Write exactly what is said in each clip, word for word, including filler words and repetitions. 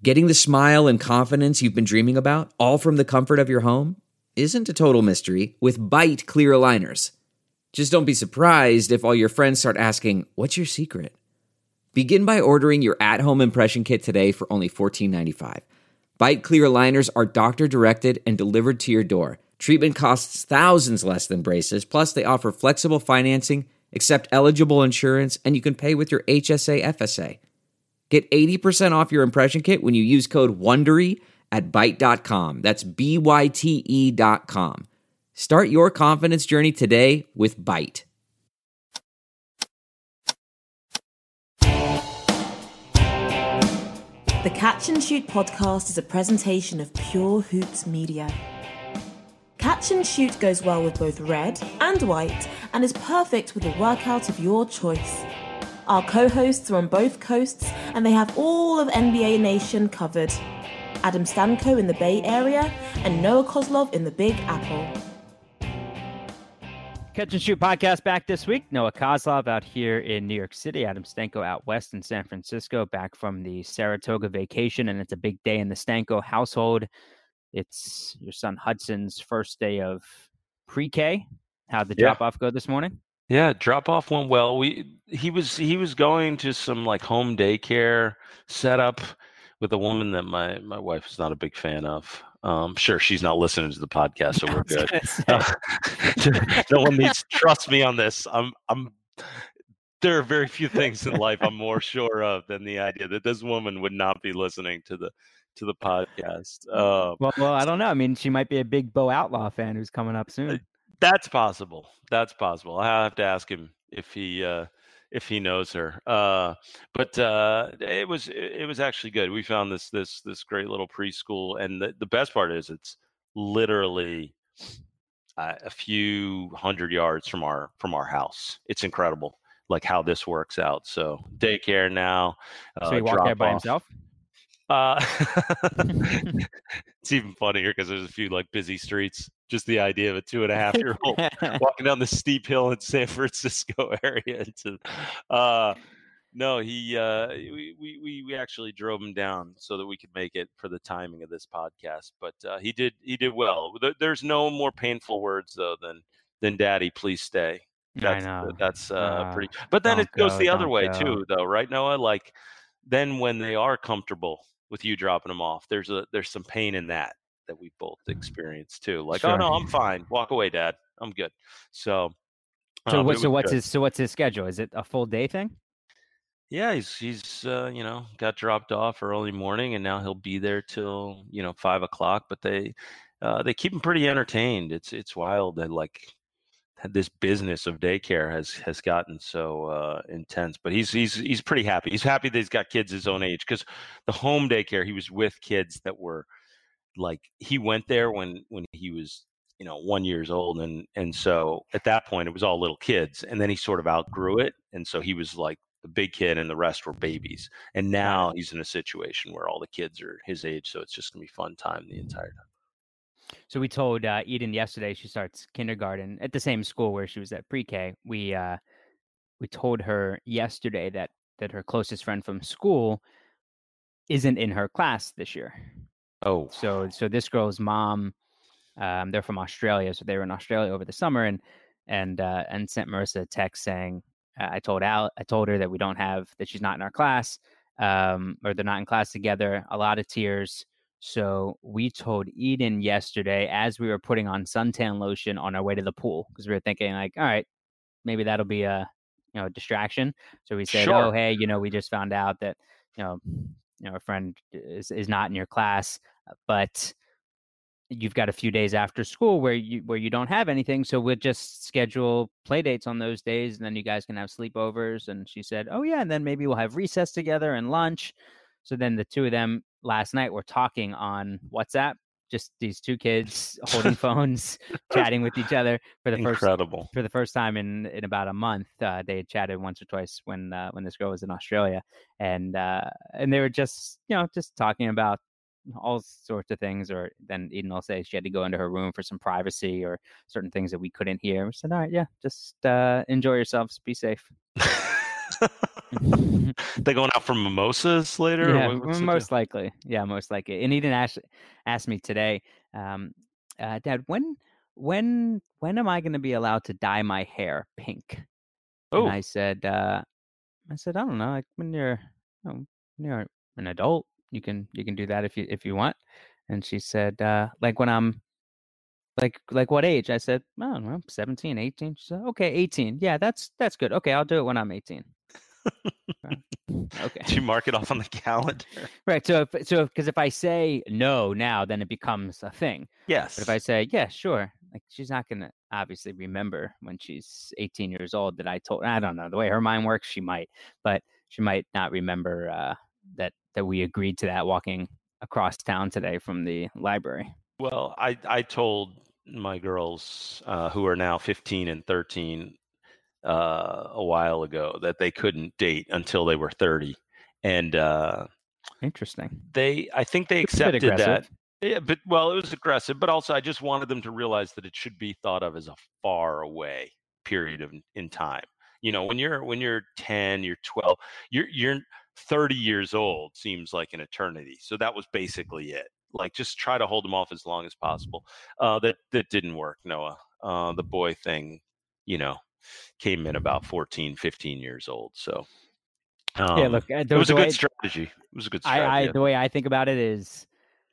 Getting the smile and confidence you've been dreaming about, all from the comfort of your home, isn't a total mystery with Byte clear aligners. Just don't be surprised if all your friends start asking, "What's your secret?" Begin by ordering your at-home impression kit today for only fourteen ninety-five. Byte clear aligners are doctor-directed and delivered to your door. Treatment costs thousands less than braces, plus they offer flexible financing, accept eligible insurance, and you can pay with your H S A F S A. Get eighty percent off your impression kit when you use code WONDERY at byte dot com. That's B Y T E dot com. Start your confidence journey today with Byte. The Catch and Shoot podcast is a presentation of Pure Hoops Media. Catch and Shoot goes well with both red and white and is perfect with a workout of your choice. Our co-hosts are on both coasts and they have all of N B A Nation covered. Adam Stanko in the Bay Area and Noah Kozlov in the Big Apple. Catch and Shoot podcast back this week. Noah Kozlov out here in New York City. Adam Stanko out west in San Francisco, back from the Saratoga vacation, and it's a big day in the Stanko household. It's your son Hudson's first day of pre-K. How'd the Yeah. drop-off go this morning? Yeah, drop off went well. We he was he was going to some like home daycare setup with a woman that my my wife is not a big fan of. Um, sure, she's not listening to the podcast, so we're good. Uh, no one needs to trust me on this. I'm I'm. There are very few things in life I'm more sure of than the idea that this woman would not be listening to the to the podcast. Uh, Well, well, I don't know. I mean, she might be a big Bo Outlaw fan who's coming up soon. That's possible. That's possible. I have to ask him if he uh, if he knows her. Uh, but uh, it was it was actually good. We found this this this great little preschool, and the, the best part is it's literally uh, a few hundred yards from our from our house. It's incredible, like how this works out. So daycare now. So he uh, walked there by drop-off. himself? Uh, it's even funnier because there's a few like busy streets. Just the idea of a two and a half year old walking down the steep hill in San Francisco area. Into, uh, no, he uh, we, we we actually drove him down so that we could make it for the timing of this podcast. But uh, he did he did well. There's no more painful words though than than "Daddy, please stay." That's, I know. That's uh, Uh, pretty. But then it don't goes go, the other don't way go. too, though, right, Noah? Like then when they are comfortable with you dropping them off, there's a there's some pain in that that we both experienced too. Like, oh Sure. no, I'm fine. Walk away, Dad. I'm good. So, So uh, what? but it So was what's good. his? So what's his schedule? Is it a full day thing? Yeah, he's he's uh, you know got dropped off early morning, and now he'll be there till you know five o'clock. But they uh, they keep him pretty entertained. It's it's wild that like this business of daycare has has gotten so uh, intense. But he's he's he's pretty happy. He's happy that he's got kids his own age, because the home daycare he was with kids that were like he went there when when he was you know one years old, and and so at that point it was all little kids, and then he sort of outgrew it, and so he was like the big kid and the rest were babies, and now he's in a situation where all the kids are his age, so it's just gonna be fun time the entire time. So we told uh, Eden yesterday she starts kindergarten at the same school where she was at pre-K. We uh, we told her yesterday that that her closest friend from school isn't in her class this year. Oh, So so this girl's mom, um, they're from Australia, so they were in Australia over the summer, and and uh, and sent Marissa a text saying, uh, I told Al, I told her that we don't have that she's not in our class, um, or they're not in class together. A lot of tears. So we told Eden yesterday as we were putting on suntan lotion on our way to the pool, because we were thinking like, all right, maybe that'll be a you know distraction. So we said, Sure. oh hey, you know we just found out that you know you know a friend is is not in your class, but you've got a few days after school where you where you don't have anything, so we'll just schedule play dates on those days, and then you guys can have sleepovers. And she said, oh yeah, and then maybe we'll have recess together and lunch. So then the two of them last night were talking on WhatsApp, just these two kids holding phones, chatting with each other for the first incredible. for the first time in in about a month. Uh, they had chatted once or twice when uh, when this girl was in Australia, and uh, and they were just you know just talking about all sorts of things. Or then Eden will say she had to go into her room for some privacy or certain things that we couldn't hear. We said, all right, yeah, just uh, enjoy yourselves, be safe. They going out for mimosas later? Yeah, Or what's the most deal? likely. Yeah, most likely. And he didn't ask ask me today, um, uh, Dad, when when when am I going to be allowed to dye my hair pink? And Oh, I said, uh, I said, I don't know. Like when you're, you know, when you're an adult, you can you can do that if you if you want. And she said, uh, like when I'm like like what age? I said, I don't know, seventeen, eighteen. She said, okay, eighteen. Yeah, that's that's good. Okay, I'll do it when I'm eighteen. Okay. do you mark it off on the calendar? Right. So if so because if I say no now, then it becomes a thing. Yes. But if I say, yeah, sure, like she's not gonna obviously remember when she's eighteen years old that I told I don't know. The way her mind works, she might, but she might not remember uh, that that we agreed to that walking across town today from the library. Well, I I told my girls uh, who are now fifteen and thirteen uh, a while ago that they couldn't date until they were thirty, and uh, Interesting. they I think they It's a bit accepted that. aggressive. Yeah, but well, it was aggressive, but also I just wanted them to realize that it should be thought of as a far away period of in time. You know, when you're when you're ten, you're twelve, you're you're thirty years old seems like an eternity. So that was basically it. Like just try to hold them off as long as possible. Uh, that that didn't work, Noah. Uh, the boy thing, you know, came in about fourteen, fifteen years old. So um, Yeah, look, uh, it the, was the a way good strategy. It was a good strategy. I, I I the way I think about it is,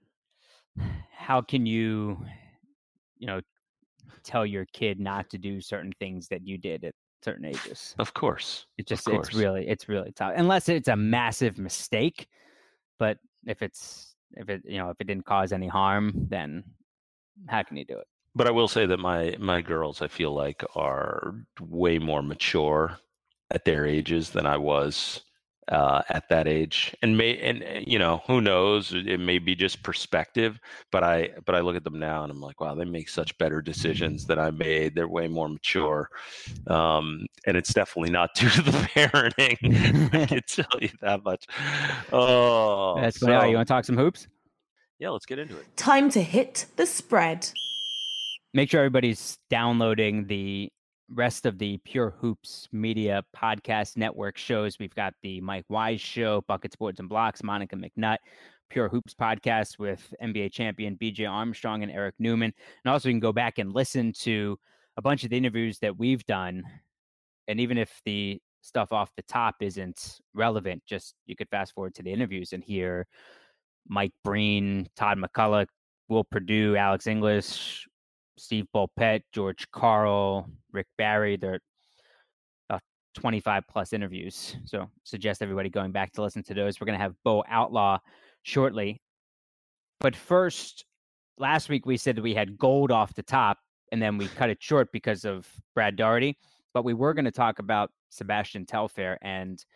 how can you, you know, tell your kid not to do certain things that you did at certain ages? Of course. It Of just course. it's really it's really tough unless it's a massive mistake. But if it's if it you know if it didn't cause any harm, then how can you do it? But I will say that my my girls, I feel like, are way more mature at their ages than I was uh, at that age. And may and uh, you know, who knows? It may be just perspective. But I but I look at them now and I'm like, wow, they make such better decisions than I made. They're way more mature, um, and it's definitely not due to the parenting. I can tell you that much. Oh, That's funny. so, You want to talk some hoops? yeah, let's get into it. Time to hit the spread. Make sure everybody's downloading the rest of the Pure Hoops Media podcast network shows. We've got the Mike Wise Show, Buckets, Boards, and Blocks, Monica McNutt, Pure Hoops podcast with N B A champion B J Armstrong and Eric Newman. And also you can go back and listen to a bunch of the interviews that we've done. And even if the stuff off the top isn't relevant, just you could fast forward to the interviews and hear Mike Breen, Todd McCullough, Will Perdue, Alex English, Steve Bulpett, George Carl, Rick Barry. They're about twenty-five plus interviews. So suggest everybody going back to listen to those. We're going to have Bo Outlaw shortly. But first, last week we said that we had gold off the top, and then we cut it short because of Brad Daugherty. But we were going to talk about Sebastian Telfair, and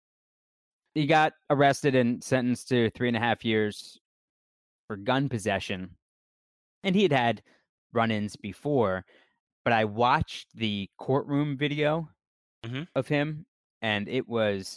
he got arrested and sentenced to three and a half years for gun possession. And he had had run-ins before, but I watched the courtroom video mm-hmm. of him, and it was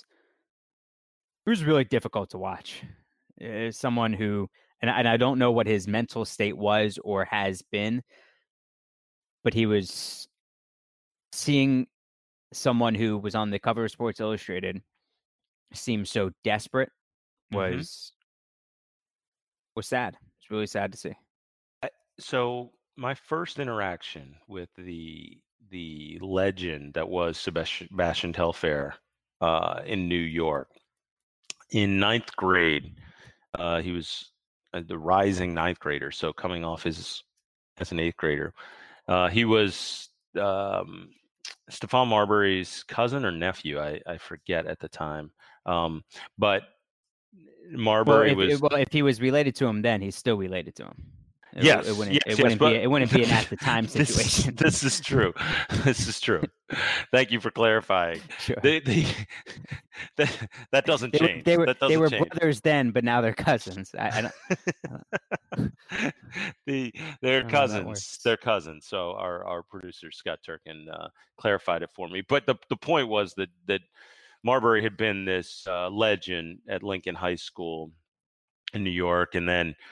it was really difficult to watch. As someone who, and, and I don't know what his mental state was or has been, but he was seeing someone who was on the cover of Sports Illustrated seem so desperate was mm-hmm. was sad. It's really sad to see. I, so. My first interaction with the the legend that was Sebastian Telfair uh, in New York in ninth grade, uh, he was uh, the rising ninth grader, so coming off his as an eighth grader. Uh, he was um, Stephon Marbury's cousin or nephew, I, I forget at the time, um, but Marbury well, if, was. Well, if he was related to him, then he's still related to him. It, yes, it wouldn't. yes, It yes, wouldn't but, be. It wouldn't be an at the time situation. This, this is true. This is true. Thank you for clarifying. Sure. They, they, that, that doesn't they, change. They were. That doesn't they were change. brothers then, but now they're cousins. I, I don't. the they're I cousins. They're cousins. So our our producer Scott Turkin uh, clarified it for me. But the the point was that that Marbury had been this uh, legend at Lincoln High School in New York, and then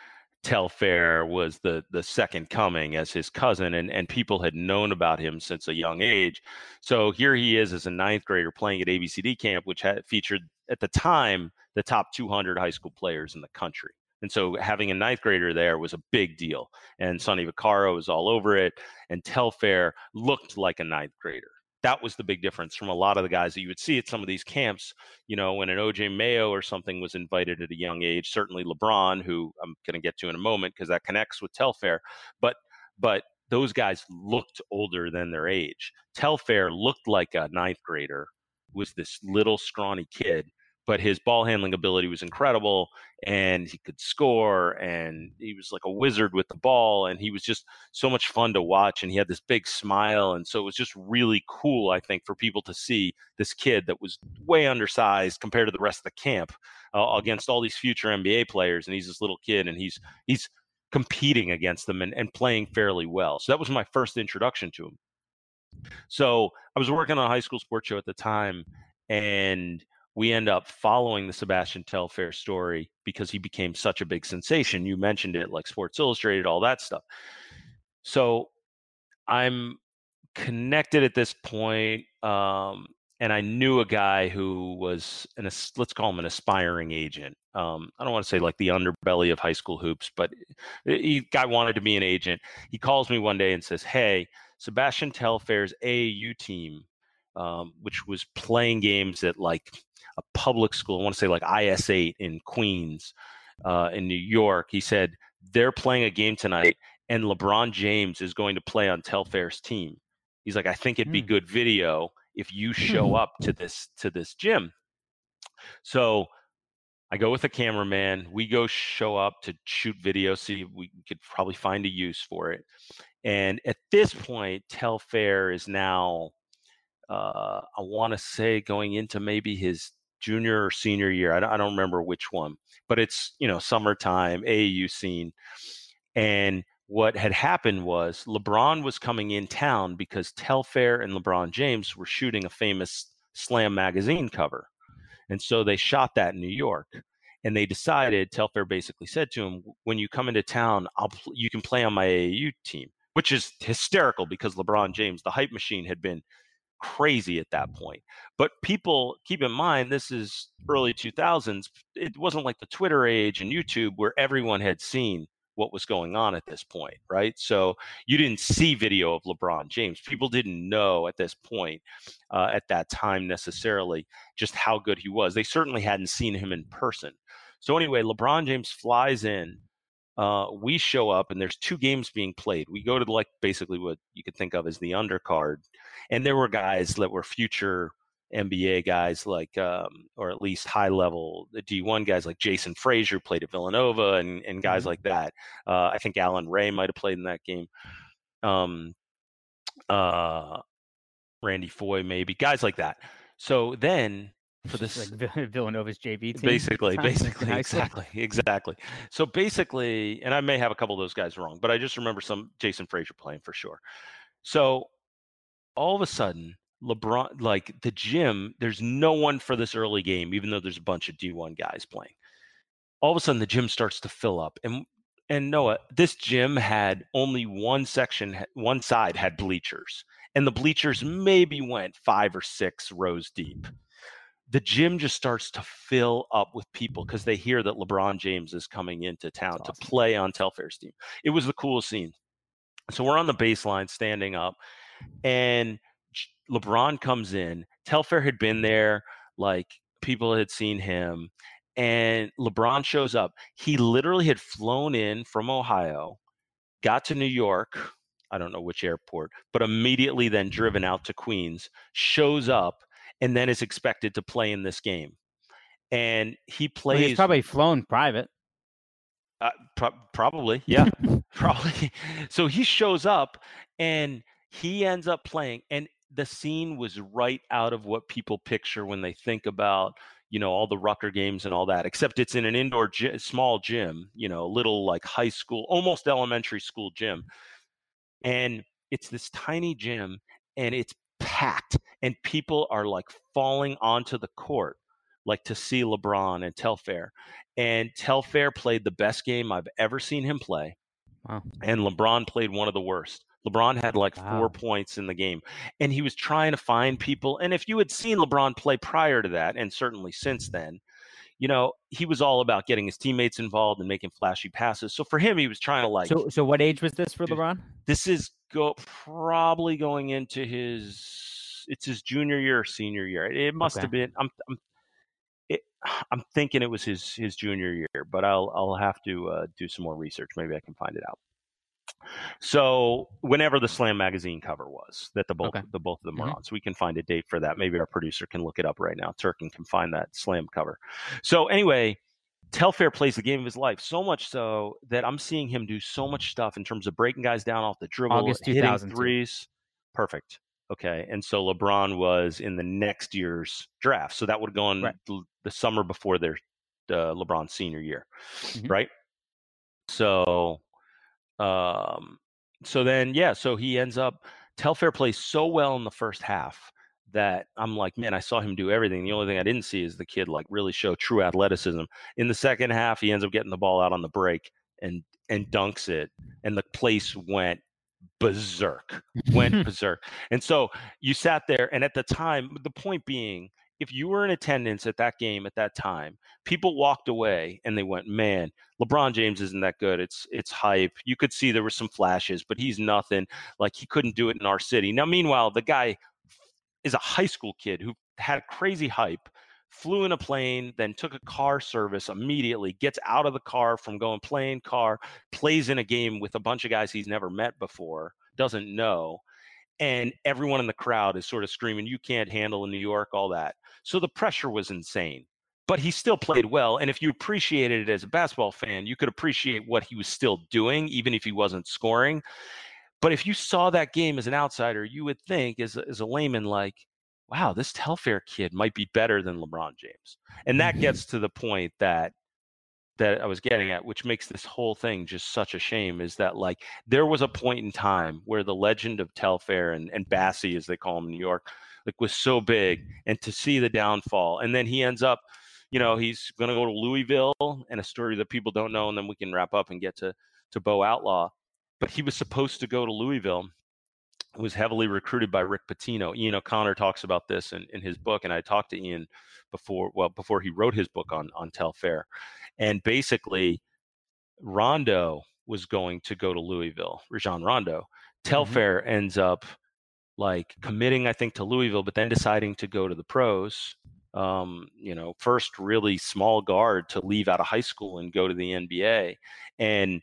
Telfair was the the second coming as his cousin, and, and people had known about him since a young age. So here he is as a ninth grader playing at A B C D camp, which had featured at the time the top two hundred high school players in the country. And so having a ninth grader there was a big deal. And Sonny Vaccaro was all over it, and Telfair looked like a ninth grader. That was the big difference from a lot of the guys that you would see at some of these camps. You know, when an O J Mayo or something was invited at a young age, certainly LeBron, who I'm going to get to in a moment because that connects with Telfair, but but those guys looked older than their age. Telfair looked like a ninth grader, was this little scrawny kid, but his ball handling ability was incredible, and he could score, and he was like a wizard with the ball, and he was just so much fun to watch, and he had this big smile, and so it was just really cool, I think, for people to see this kid that was way undersized compared to the rest of the camp uh, against all these future N B A players, and he's this little kid, and he's he's competing against them and, and playing fairly well. So that was my first introduction to him. So I was working on a high school sports show at the time, and we end up following the Sebastian Telfair story because he became such a big sensation. You mentioned it, like Sports Illustrated, all that stuff. So I'm connected at this point, um, and I knew a guy who was, an, let's call him an aspiring agent. Um, I don't want to say like the underbelly of high school hoops, but he guy wanted to be an agent. He calls me one day and says, "Hey, Sebastian Telfair's A A U team, um, which was playing games at like a public school, I want to say like I S eight in Queens, uh, in New York." He said, "They're playing a game tonight, and LeBron James is going to play on Telfair's team." He's like, "I think it'd be Mm. good video if you show up to this to this gym." So I go with a cameraman. We go show up to shoot video, see if we could probably find a use for it. And at this point, Telfair is now, uh, I want to say, going into maybe his junior or senior year. I don't, I don't remember which one, but it's, you know, summertime, A A U scene. And what had happened was LeBron was coming in town because Telfair and LeBron James were shooting a famous Slam magazine cover. And so they shot that in New York. And they decided, Telfair basically said to him, "When you come into town, I'll pl- you can play on my A A U team," which is hysterical because LeBron James, the hype machine, had been crazy at that point. But people, keep in mind, this is early two thousands. It wasn't like the Twitter age and YouTube where everyone had seen what was going on at this point, right? So you didn't see video of LeBron James. People didn't know at this point, uh, at that time necessarily, just how good he was. They certainly hadn't seen him in person. So anyway, LeBron James flies in. Uh, we show up, and there's two games being played. We go to like basically what you could think of as the undercard, and there were guys that were future N B A guys, like, um, or at least high level D one guys like Jason Frazier played at Villanova, and, and guys mm-hmm. like that. Uh, I think Alan Ray might have played in that game. Um, uh, Randy Foye, maybe, guys like that. So then for this, like Villanova's J V team, basically, basically, exactly, exactly. So basically, and I may have a couple of those guys wrong, but I just remember some Jason Frazier playing for sure. So all of a sudden, LeBron, like the gym, there's no one for this early game, even though there's a bunch of D one guys playing. All of a sudden, the gym starts to fill up. And and Noah, this gym had only one section, one side had bleachers. And the bleachers maybe went five or six rows deep. The gym just starts to fill up with people because they hear that LeBron James is coming into town That's to awesome. play on Telfair's team. It was the coolest scene. So we're on the baseline standing up, and LeBron comes in. Telfair had been there, like people had seen him, and LeBron shows up. He literally had flown in from Ohio, got to New York, I don't know which airport, but immediately then driven out to Queens, shows up, and then is expected to play in this game. And he plays. Well, he's probably flown private. Uh, pro- probably, yeah, probably. So he shows up, and he ends up playing, and the scene was right out of what people picture when they think about, you know, all the Rucker games and all that, except it's in an indoor gy- small gym, you know, a little like high school, almost elementary school gym. And it's this tiny gym, and it's packed, and people are like falling onto the court like to see LeBron and Telfair. And Telfair played the best game I've ever seen him play. Wow. And LeBron played one of the worst. LeBron had like Wow. four points in the game, and he was trying to find people. And if you had seen LeBron play prior to that, and certainly since then, you know, he was all about getting his teammates involved and making flashy passes. So for him, he was trying to like. So, so what age was this for LeBron? This is go probably going into his. It's his junior year or senior year. It must Okay. have been. I'm. I'm. It, I'm thinking it was his his junior year, but I'll I'll have to uh, do some more research. Maybe I can find it out. So whenever the Slam magazine cover was that the both Okay. the both of them were Mhm. on, so we can find a date for that. Maybe our producer can look it up right now. Turkin can find that Slam cover. So anyway, Telfair plays the game of his life, so much so that I'm seeing him do so much stuff in terms of breaking guys down off the dribble, August two hitting thousand two. threes. Perfect. Okay, and so LeBron was in the next year's draft, so that would have gone Right. the, the summer before their uh, LeBron's senior year, Mhm. right? So. Um, so then, yeah, so he ends up, Telfair plays so well in the first half that I'm like, man, I saw him do everything. The only thing I didn't see is the kid like really show true athleticism. In the second half, he ends up getting the ball out on the break and and dunks it, and the place went berserk, went berserk. And so you sat there, and at the time, the point being, if you were in attendance at that game at that time, people walked away and they went, man, LeBron James isn't that good. It's it's hype. You could see there were some flashes, but he's nothing. Like, he couldn't do it in our city. Now, meanwhile, the guy is a high school kid who had crazy hype, flew in a plane, then took a car service immediately, gets out of the car from going playing car, plays in a game with a bunch of guys he's never met before, doesn't know. And everyone in the crowd is sort of screaming, you can't handle in New York, all that. So the pressure was insane, but he still played well. And if you appreciated it as a basketball fan, you could appreciate what he was still doing, even if he wasn't scoring. But if you saw that game as an outsider, you would think as a, as a layman, like, wow, this Telfair kid might be better than LeBron James. And that gets to the point that that I was getting at, which makes this whole thing just such a shame, is that like there was a point in time where the legend of Telfair and, and Bassie, as they call him in New York, like was so big, and to see the downfall. And then he ends up, you know, he's going to go to Louisville, and a story that people don't know, and then we can wrap up and get to, to Bo Outlaw. But he was supposed to go to Louisville, was heavily recruited by Rick Pitino. Ian O'Connor talks about this in, in his book, and I talked to Ian before, well, before he wrote his book on, on Telfair. And basically, Rondo was going to go to Louisville, Rajon Rondo. Telfair mm-hmm. ends up like committing, I think, to Louisville, but then deciding to go to the pros. Um, you know, first really small guard to leave out of high school and go to the N B A. And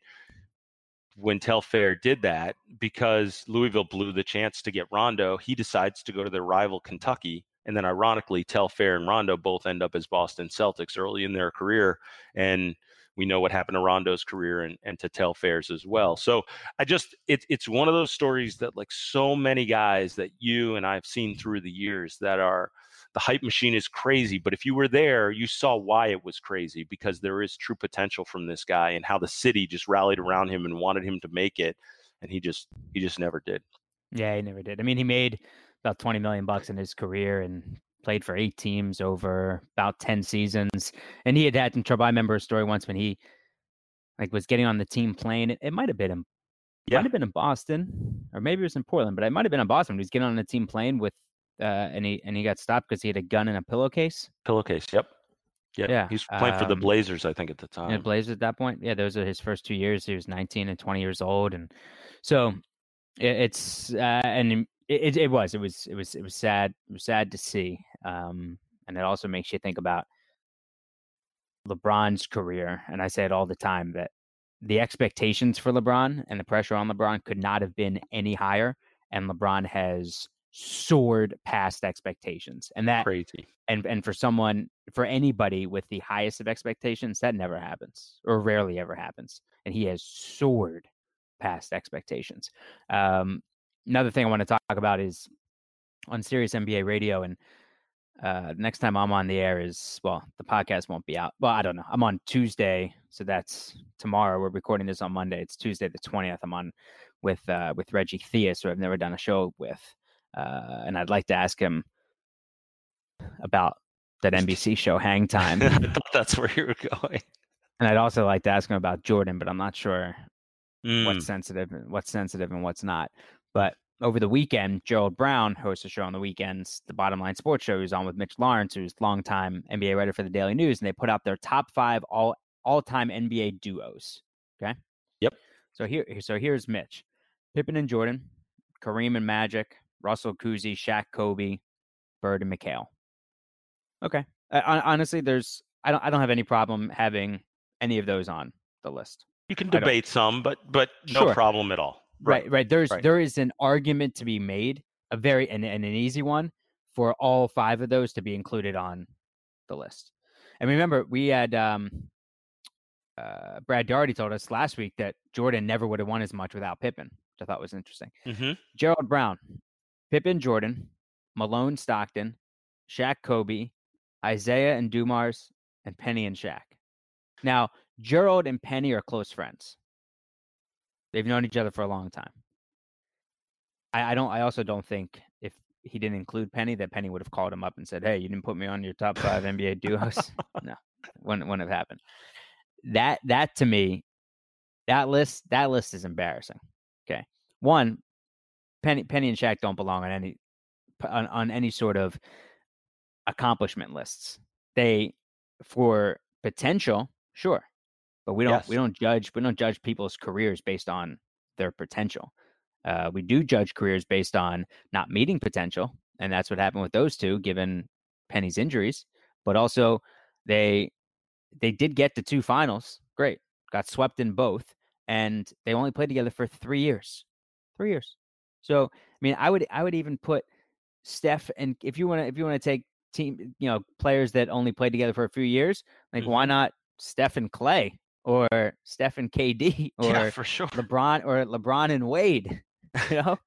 when Telfair did that, because Louisville blew the chance to get Rondo, he decides to go to their rival Kentucky. And then ironically, Telfair and Rondo both end up as Boston Celtics early in their career. And we know what happened to Rondo's career and, and to Telfair's as well. So I just, it, it's one of those stories that like so many guys that you and I've seen through the years that are, the hype machine is crazy, but if you were there, you saw why it was crazy, because there is true potential from this guy and how the city just rallied around him and wanted him to make it. And he just, he just never did. Yeah, he never did. I mean, he made about twenty million bucks in his career and played for eight teams over about ten seasons. And he had had some trouble. I remember a story once when he like was getting on the team plane. It, it might've been in, yeah. might've been in Boston, or maybe it was in Portland, but it might've been in Boston. He was getting on the team plane with, Uh, and he and he got stopped because he had a gun in a pillowcase. Pillowcase, yep. Yep. Yeah. He was playing um, for the Blazers, I think, at the time. Yeah, Blazers at that point. Yeah, those are his first two years. He was nineteen and twenty years old, and so it, it's uh, and it, it was it was it was it was sad. It was sad to see, um, and it also makes you think about LeBron's career. And I say it all the time that the expectations for LeBron and the pressure on LeBron could not have been any higher, and LeBron has soared past expectations. And that crazy. And and for someone, for anybody with the highest of expectations, that never happens, or rarely ever happens. And he has soared past expectations. Um, another thing I want to talk about is on Sirius N B A Radio, and uh, next time I'm on the air is, well, the podcast won't be out. Well, I don't know. I'm on Tuesday, so that's tomorrow. We're recording this on Monday. It's Tuesday the twentieth. I'm on with uh, with Reggie Theus, who I've never done a show with. Uh, and I'd like to ask him about that N B C show Hang Time. I thought that's where you were going. And I'd also like to ask him about Jordan, but I'm not sure Mm. what's sensitive, what's sensitive and what's not. But over the weekend, Gerald Brown hosts a show on the weekends, the Bottom Line Sports Show. He was on with Mitch Lawrence, who's longtime N B A writer for the Daily News, and they put out their top five all all-time N B A duos. Okay. Yep. So here, so here's Mitch, Pippen and Jordan, Kareem and Magic, Russell Cousy, Shaq, Kobe, Bird and McHale. Okay. Uh, honestly, there's I don't I don't have any problem having any of those on the list. You can debate some, but but no Sure. problem at all. Right, right. right. There's right. there is an argument to be made, a very and, and an easy one for all five of those to be included on the list. And remember, we had um, uh, Brad Doherty told us last week that Jordan never would have won as much without Pippen, which I thought was interesting. Mm-hmm. Gerald Brown, Pippen, Jordan, Malone, Stockton, Shaq, Kobe, Isaiah and Dumars, and Penny and Shaq. Now, Gerald and Penny are close friends. They've known each other for a long time. I, I don't. I also don't think if he didn't include Penny, that Penny would have called him up and said, "Hey, you didn't put me on your top five N B A duos." No, wouldn't wouldn't have happened. That that to me, that list that list is embarrassing. Okay, one, Penny Penny and Shaq don't belong on any on, on any sort of accomplishment lists. They, for potential, sure. But we don't Yes. we don't judge we don't judge people's careers based on their potential. Uh, we do judge careers based on not meeting potential, and that's what happened with those two, given Penny's injuries. But also, they they did get to two finals. Great, got swept in both, and they only played together for three years. Three years. So, I mean, I would I would even put Steph, and if you want to if you want to take team, you know, players that only played together for a few years, like Mm-hmm. why not Steph and Clay? Or Steph and K D, or Yeah, for sure. LeBron, or LeBron and Wade. You know,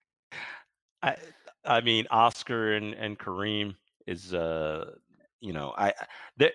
I I mean, Oscar and, and Kareem is uh you know I the,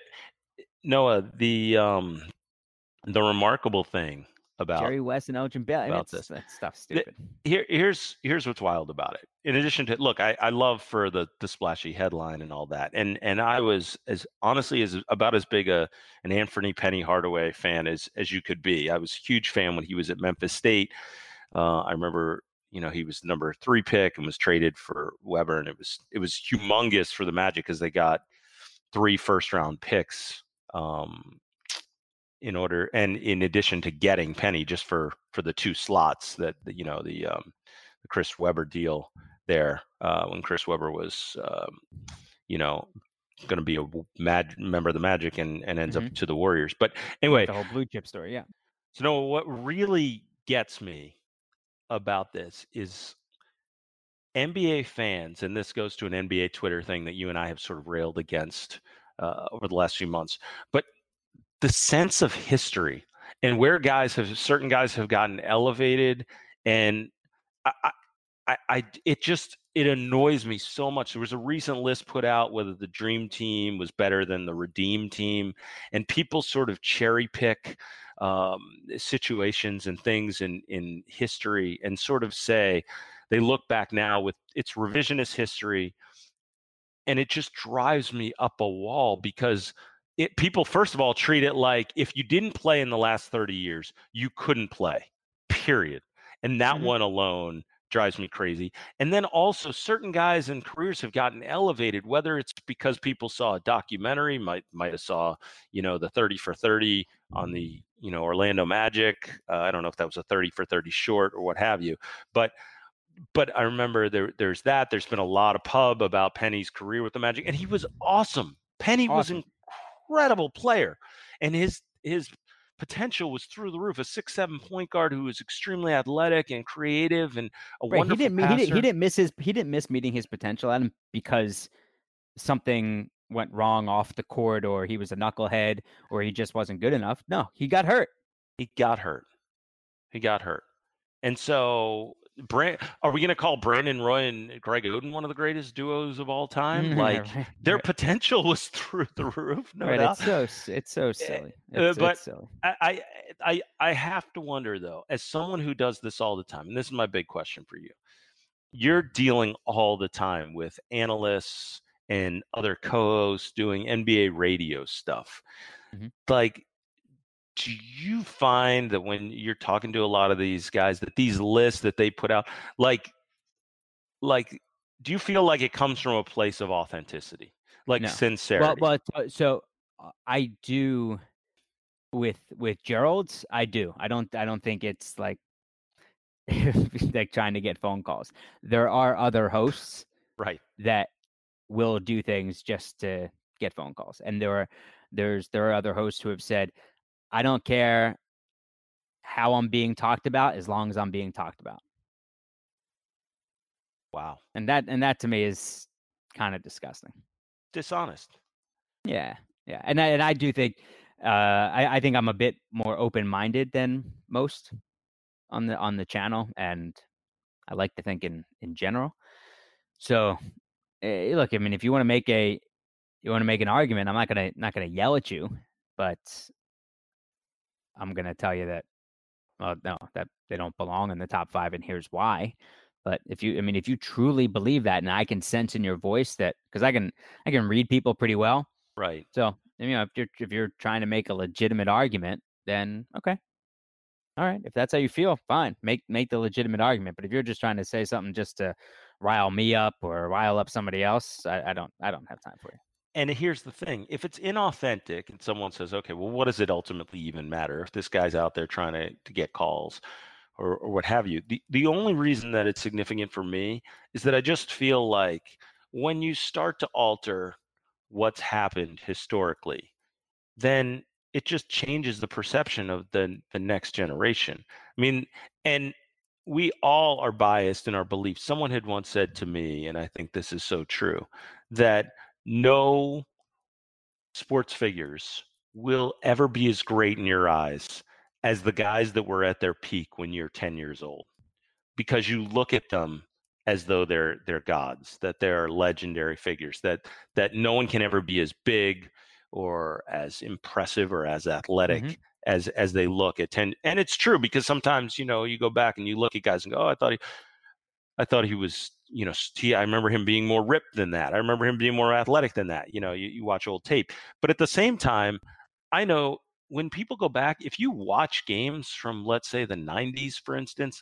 Noah the um the remarkable thing about Jerry West and Elgin Baylor. I mean, about it's- this. that stuff's stupid. here here's here's what's wild about it. In addition to look, I, I love for the the splashy headline and all that, and and I was as honestly as about as big a an Anthony Penny Hardaway fan as as you could be. I was a huge fan when he was at Memphis State. Uh, I remember, you know, he was the number three pick and was traded for Weber, and it was it was humongous for the Magic because they got three first round picks. Um, in order and in addition to getting Penny just for for the two slots that you know the um the Chris Webber deal there uh when Chris Webber was um you know going to be a mad member of the Magic and and ends Mhm. up to the Warriors. But anyway, The whole blue chip story, yeah. so no, what really gets me about this is N B A fans, and this goes to an N B A Twitter thing that you and I have sort of railed against uh, over the last few months, but the sense of history and where guys have certain guys have gotten elevated, and I, I, I, it just it annoys me so much. There was a recent list put out whether the Dream Team was better than the Redeem Team, and people sort of cherry pick um, situations and things in in history and sort of say they look back now with its revisionist history, and it just drives me up a wall because. It, people, first of all, treat it like if you didn't play in the last thirty years, you couldn't play, period. And that Mhm. one alone drives me crazy. And then also certain guys and careers have gotten elevated, whether it's because people saw a documentary, might might have saw, you know, the thirty for thirty on the, you know, Orlando Magic. Uh, I don't know if that was a thirty for thirty short or what have you. But but I remember there there's that. There's been a lot of pub about Penny's career with the Magic, and he was awesome. Penny was Awesome. incredible player, and his his potential was through the roof. A six seven point guard who was extremely athletic and creative and a Right. He wonderful didn't, he passer. didn't. He didn't miss his. He didn't miss meeting his potential, Adam, because something went wrong off the court, or he was a knucklehead, or he just wasn't good enough. No, he got hurt. He got hurt. He got hurt, and so. Brand, are we going to call Brandon Roy and Greg Oden one of the greatest duos of all time? Like Right, their right. potential was through the roof, no Right, doubt. it's so s- it's so silly. uh, It's, but- it's silly. I, I I I have to wonder though, as someone who does this all the time, and this is my big question for you. You're dealing all the time with analysts and other co-hosts doing N B A radio stuff. Mm-hmm. Like, do you find that when you're talking to a lot of these guys that these lists that they put out, like, like, do you feel like it comes from a place of authenticity, like no. sincerity? Well, well, so I do with with Gerald's. I do. I don't. I don't think it's like like trying to get phone calls. There are other hosts, right, that will do things just to get phone calls, and there are there's there are other hosts who have said, I don't care how I'm being talked about as long as I'm being talked about. Wow. And that and that to me is kind of disgusting. Dishonest. Yeah. Yeah. And I and I do think uh I, I think I'm a bit more open-minded than most on the on the channel, and I like to think in in general. So eh, look, I mean, if you want to make a you want to make an argument, I'm not gonna not gonna yell at you, but I'm going to tell you that, well, no, that they don't belong in the top five, and here's why. But if you, I mean, if you truly believe that, and I can sense in your voice that, because I can, I can read people pretty well. Right. So, you know, if you're, if you're trying to make a legitimate argument, then okay. All right. If that's how you feel, fine. Make, make the legitimate argument. But if you're just trying to say something just to rile me up or rile up somebody else, I, I don't, I don't have time for you. And here's the thing. If it's inauthentic and someone says, okay, well, what does it ultimately even matter if this guy's out there trying to, to get calls or, or what have you? The, the only reason that it's significant for me is that I just feel like when you start to alter what's happened historically, then it just changes the perception of the, the next generation. I mean, and we all are biased in our beliefs. Someone had once said to me, and I think this is so true, that no sports figures will ever be as great in your eyes as the guys that were at their peak when you're ten years old, because you look at them as though they're they're gods, that they're legendary figures, that that no one can ever be as big or as impressive or as athletic mm-hmm. as as they look at ten. And it's true, because sometimes, you know, you go back and you look at guys and go, oh, I thought he I thought he was, you know, he, I remember him being more ripped than that. I remember him being more athletic than that. You know, you, you watch old tape. But at the same time, I know when people go back, if you watch games from, let's say, the nineties, for instance,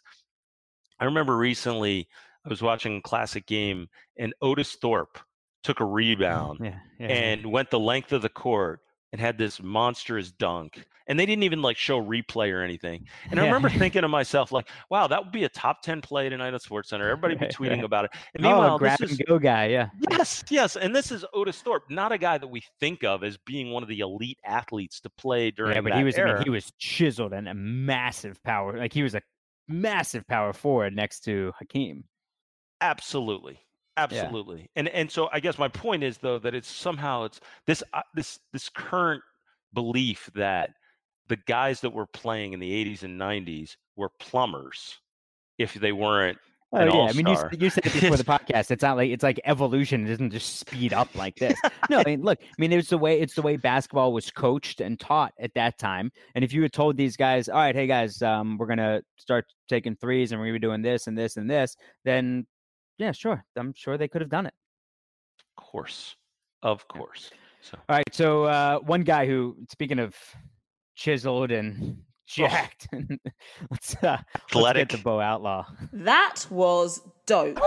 I remember recently I was watching a classic game and Otis Thorpe took a rebound yeah, yeah, and yeah. went the length of the court and had this monstrous dunk. And they didn't even like show replay or anything. And I yeah. remember thinking to myself, like, wow, that would be a top ten play tonight at SportsCenter. Everybody be tweeting about it. And meanwhile, oh, grab this and is, go guy, yeah. Yes, yes. And this is Otis Thorpe, not a guy that we think of as being one of the elite athletes to play during yeah, but that he was, era. I mean, he was chiseled and a massive power. Like he was a massive power forward next to Hakeem. Absolutely. Absolutely. Yeah. And and so I guess my point is, though, that it's somehow it's this uh, this this current belief that the guys that were playing in the eighties and nineties were plumbers if they weren't oh, an yeah. all-star. I mean, you, you said it before the podcast. It's not like it's like evolution. It doesn't just speed up like this. No, I mean, look, I mean, it's the way it's the way basketball was coached and taught at that time. And if you had told these guys, all right, hey guys, um, we're gonna start taking threes and we're gonna be doing this and this and this, then yeah, sure, I'm sure they could have done it. Of course, of course. Yeah. So, all right. So uh, one guy who, speaking of chiseled and jacked, oh. let's, uh, let's get to Bo Outlaw. That was dope.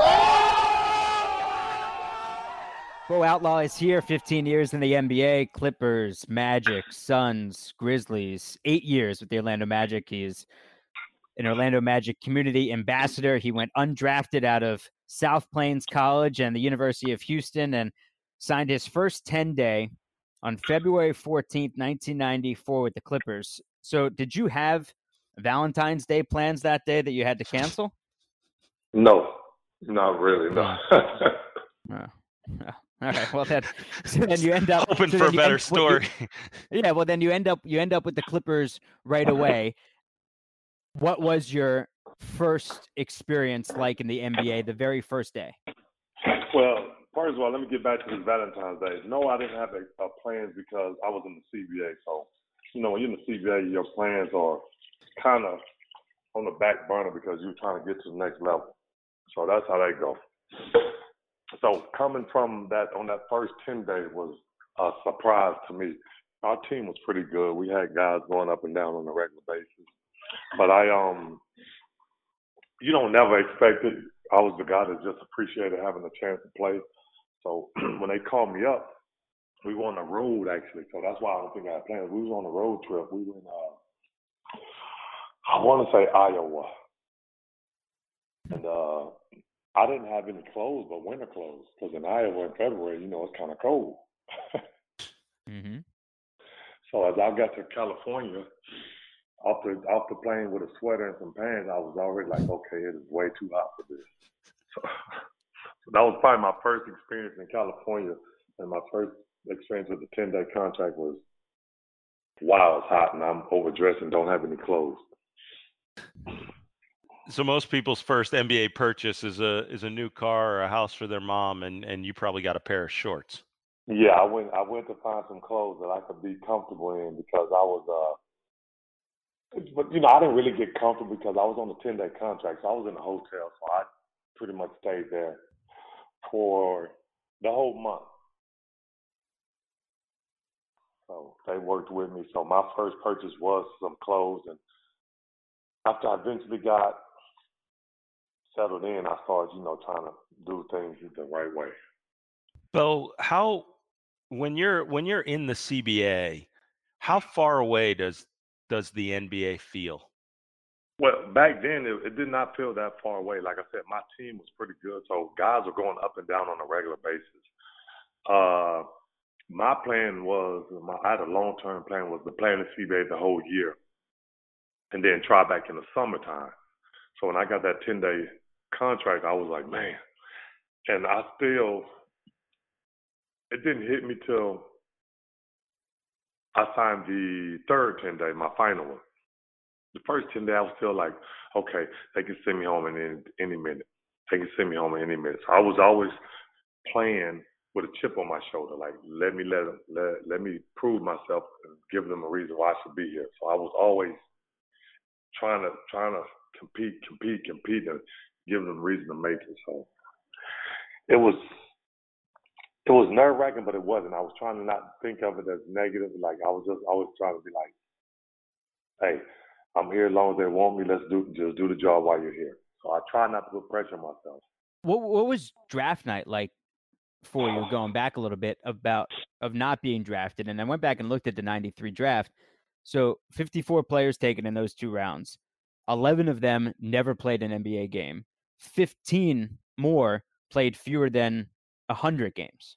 Bo Outlaw is here, fifteen years in the N B A, Clippers, Magic, Suns, Grizzlies, eight years with the Orlando Magic. He's an Orlando Magic community ambassador. He went undrafted out of South Plains College and the University of Houston and signed his first ten-day on February fourteenth, nineteen ninety-four with the Clippers. So did you have Valentine's Day plans that day that you had to cancel? No, not really, no. oh. Oh. All right. Well, then, so then you end up hoping so for a better end, story. You, yeah. Well, then you end up you end up with the Clippers right away. What was your first experience like in the N B A, the very first day? Well, first of all, let me get back to this Valentine's Day. No, I didn't have a, a plans because I was in the C B A. So, you know, when you're in the C B A, your plans are kind of on the back burner because you're trying to get to the next level. So that's how they go. So coming from that on that first ten day was a surprise to me. Our team was pretty good. We had guys going up and down on a regular basis. But I um you don't never expect it. I was the guy that just appreciated having a chance to play. So when they called me up, we were on the road actually. So that's why I don't think I had plans. We was on a road trip. We were in uh I wanna say Iowa. And uh I didn't have any clothes but winter clothes because in Iowa in February, you know, it's kind of cold. Mm-hmm. So as I got to California, off the off the plane with a sweater and some pants, I was already like, okay, it is way too hot for this. So, so that was probably my first experience in California, and my first experience with the ten day contract was, wow, it's hot and I'm overdressed and don't have any clothes. So most people's first N B A purchase is a is a new car or a house for their mom, and, and you probably got a pair of shorts. Yeah, I went I went to find some clothes that I could be comfortable in because I was uh but you know, I didn't really get comfortable because I was on a ten day contract. So I was in a hotel, so I pretty much stayed there for the whole month. So they worked with me. So my first purchase was some clothes, and after I eventually got settled in, I started, you know, trying to do things the right way. So how when you're when you're in the C B A, how far away does does the N B A feel? Well, back then it, it did not feel that far away. Like I said, my team was pretty good, so guys were going up and down on a regular basis. Uh, my plan was, my, I had a long-term plan was to play in the C B A the whole year, and then try back in the summertime. So when I got that ten day contract, I was like, man, and I still, it didn't hit me till I signed the third ten day, my final one. The first ten days, I was still like, okay, they can send me home in any, any minute. They can send me home in any minute. So I was always playing with a chip on my shoulder, like let me let them, let, let me prove myself and give them a reason why I should be here. So I was always trying to trying to compete, compete, compete, and give them a reason to make it. So it was it was nerve wracking, but it wasn't. I was trying to not think of it as negative. Like I was just always trying to be like, hey, I'm here as long as they want me. Let's do just do the job while you're here. So I try not to put pressure on myself. What what was draft night like for you, going back a little bit about of not being drafted? And I went back and looked at the ninety-three draft. So fifty-four players taken in those two rounds. eleven of them never played an N B A game. fifteen more played fewer than one hundred games.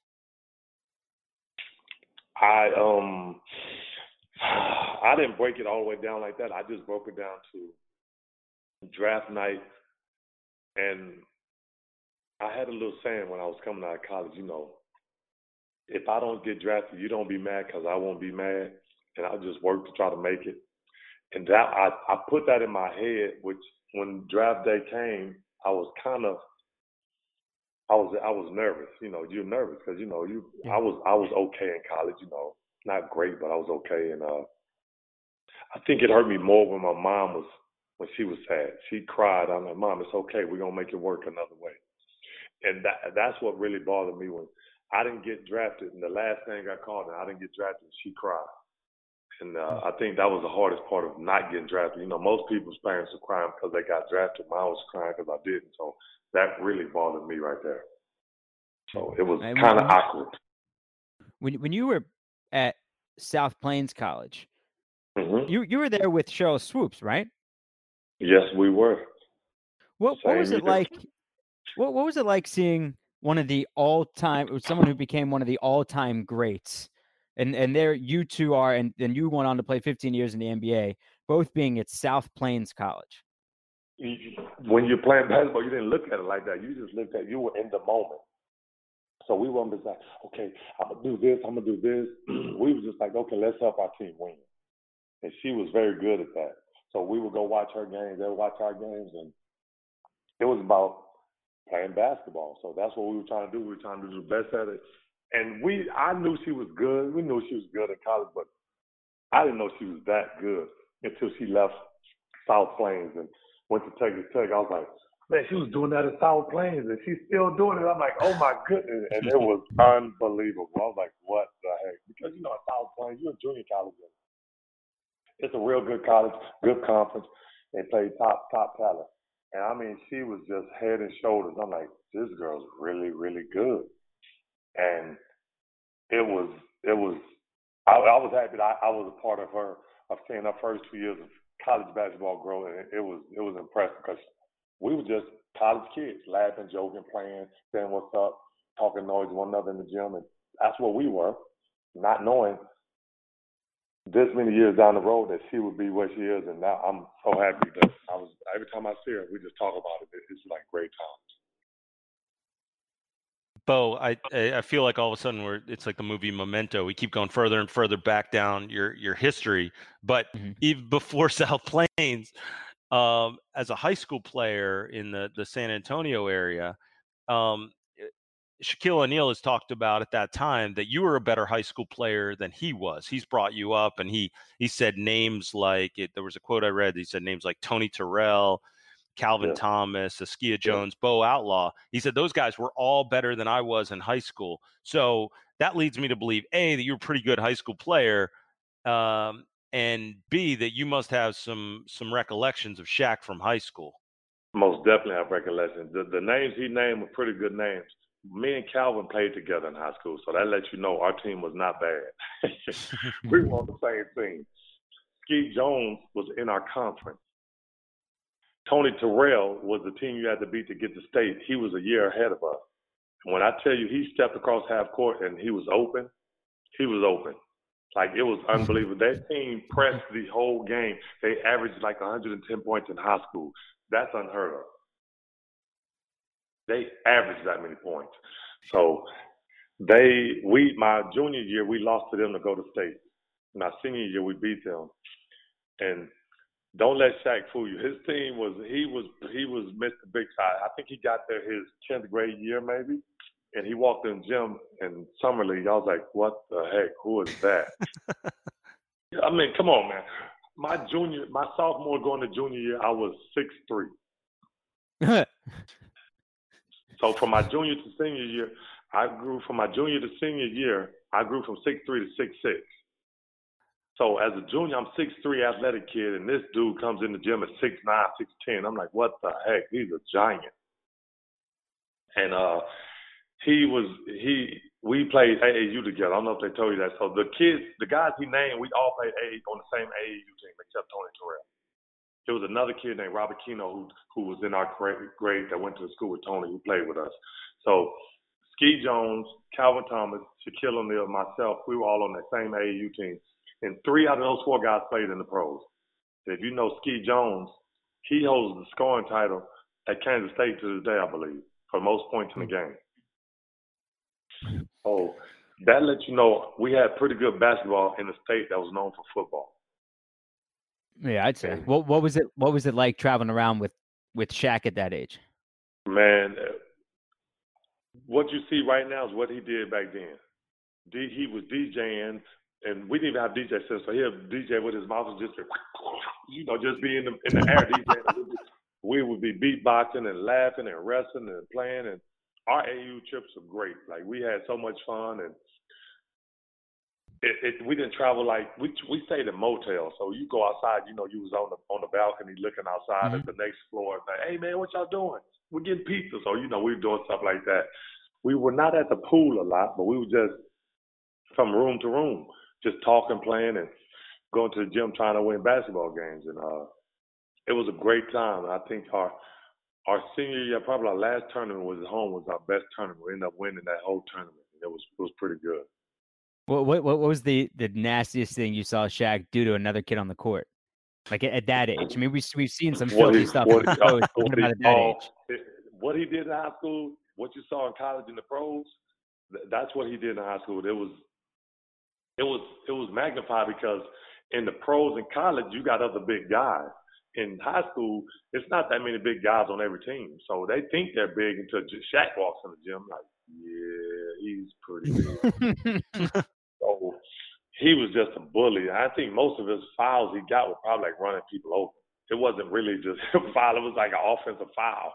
I um I didn't break it all the way down like that. I just broke it down to draft night, and I had a little saying when I was coming out of college, you know, if I don't get drafted, you don't be mad because I won't be mad, and I'll just work to try to make it. And that I, I put that in my head, which when draft day came, I was kind of I was I was nervous. You know, you're nervous because you know you yeah. I was I was okay in college. You know, not great, but I was okay. And uh, I think it hurt me more when my mom was when she was sad. She cried. I'm like, Mom, it's okay. We're gonna make it work another way. And that that's what really bothered me when I didn't get drafted. And the last thing I called her, I didn't get drafted. She cried. And uh, I think that was the hardest part of not getting drafted. You know, most people's parents are crying because they got drafted. Mine was crying because I didn't. So that really bothered me right there. So it was kind of awkward. When when you were at South Plains College, mm-hmm. you you were there with Sheryl Swoopes, right? Yes, we were. What what was it like? What what was it like seeing one of the all time, someone who became one of the all time greats? And and there you two are, and then you went on to play fifteen years in the N B A, both being at South Plains College. When you're playing basketball, you didn't look at it like that. You just looked at, you were in the moment. So we weren't just like, okay, I'm going to do this, I'm going to do this. We were just like, okay, let's help our team win. And she was very good at that. So we would go watch her games, they would watch our games, and it was about playing basketball. So that's what we were trying to do. We were trying to do the best at it. And we, I knew she was good. We knew she was good in college, but I didn't know she was that good until she left South Plains and went to Texas Tech. I was like, man, she was doing that at South Plains, and she's still doing it. I'm like, oh my goodness, and it was unbelievable. I was like, what the heck? Because you know, at South Plains, you're a junior college. It's a real good college, good conference. They play top top talent, and I mean, she was just head and shoulders. I'm like, this girl's really, really good, and it was, it was. I, I was happy that I, I was a part of her of seeing her first two years of college basketball grow, and it, it was, it was impressive because we were just college kids, laughing, joking, playing, saying what's up, talking noise to one another in the gym, and that's what we were, not knowing this many years down the road that she would be where she is, and now I'm so happy that I was. Every time I see her, we just talk about it. It's like great times. Bo, I I feel like all of a sudden we're it's like the movie Memento. We keep going further and further back down your your history, but mm-hmm. even before South Plains, um, as a high school player in the the San Antonio area, um, Shaquille O'Neal has talked about at that time that you were a better high school player than he was. He's brought you up, and he he said names like it, there was a quote I read. He said names like Tony Terrell, Calvin yeah. Thomas, Askia Jones, yeah. Bo Outlaw. He said those guys were all better than I was in high school. So that leads me to believe A, that you're a pretty good high school player, um, and B, that you must have some some recollections of Shaq from high school. Most definitely have recollections. The, the names he named were pretty good names. Me and Calvin played together in high school, so that lets you know our team was not bad. We were on the same team. Skeet Jones was in our conference. Tony Terrell was the team you had to beat to get to state. He was a year ahead of us. And when I tell you he stepped across half court and he was open, he was open. Like, it was unbelievable. That team pressed the whole game. They averaged like one hundred ten points in high school. That's unheard of. They averaged that many points. So they, we, my junior year, we lost to them to go to state. My senior year, we beat them. And don't let Shaq fool you. His team was, he was, he was Mister Big Side. I think he got there his tenth grade year maybe. And he walked in the gym in summer league. I was like, what the heck? Who is that? I mean, come on, man. My junior, my sophomore going to junior year, I was six three. So from my junior to senior year, I grew from my junior to senior year, I grew from six three to six six. So as a junior, I'm six three athletic kid, and this dude comes in the gym at six nine, six ten. I'm like, what the heck? He's a giant. And uh, he was, he, we played A A U together. I don't know if they told you that. So the kids, the guys he named, we all played A A U on the same A A U team except Tony Terrell. There was another kid named Robert Keno who who was in our grade that went to school with Tony, who played with us. So Ski Jones, Calvin Thomas, Shaquille O'Neal, myself, we were all on that same A A U team. And three out of those four guys played in the pros. If you know Ski Jones, he holds the scoring title at Kansas State to this day, I believe, for most points in the game. So that lets you know we had pretty good basketball in the state that was known for football. Yeah, I'd say. What what was it? What was it like traveling around with, with Shaq at that age? Man, what you see right now is what he did back then. D, he was DJing, and we didn't even have D J system. So he had D J with his mouth was just, you know, just be in the in the air DJing. We would be beatboxing and laughing and wrestling and playing, and our A A U trips were great. Like, we had so much fun, and It, it, we didn't travel like we we stayed in motels. So you go outside, you know, you was on the on the balcony looking outside mm-hmm. at the next floor and like, hey man, what y'all doing? We're getting pizza. So you know, we were doing stuff like that. We were not at the pool a lot, but we were just from room to room, just talking, playing, and going to the gym trying to win basketball games. And uh, it was a great time. And I think our our senior year, probably our last tournament was at home, was our best tournament. We ended up winning that whole tournament. And it was it was pretty good. What what what was the, the nastiest thing you saw Shaq do to another kid on the court, like at, at that age? I mean, we we've seen some filthy he, stuff. What, in the pros, uh, what, about at that uh, age. What he did in high school, what you saw in college in the pros, that's what he did in high school. It was it was it was magnified because in the pros and college you got other big guys. In high school, it's not that many big guys on every team, so they think they're big until Shaq walks in the gym like, yeah, he's pretty big. So he was just a bully. I think most of his fouls he got were probably like running people over. It wasn't really just a foul. It was like an offensive foul.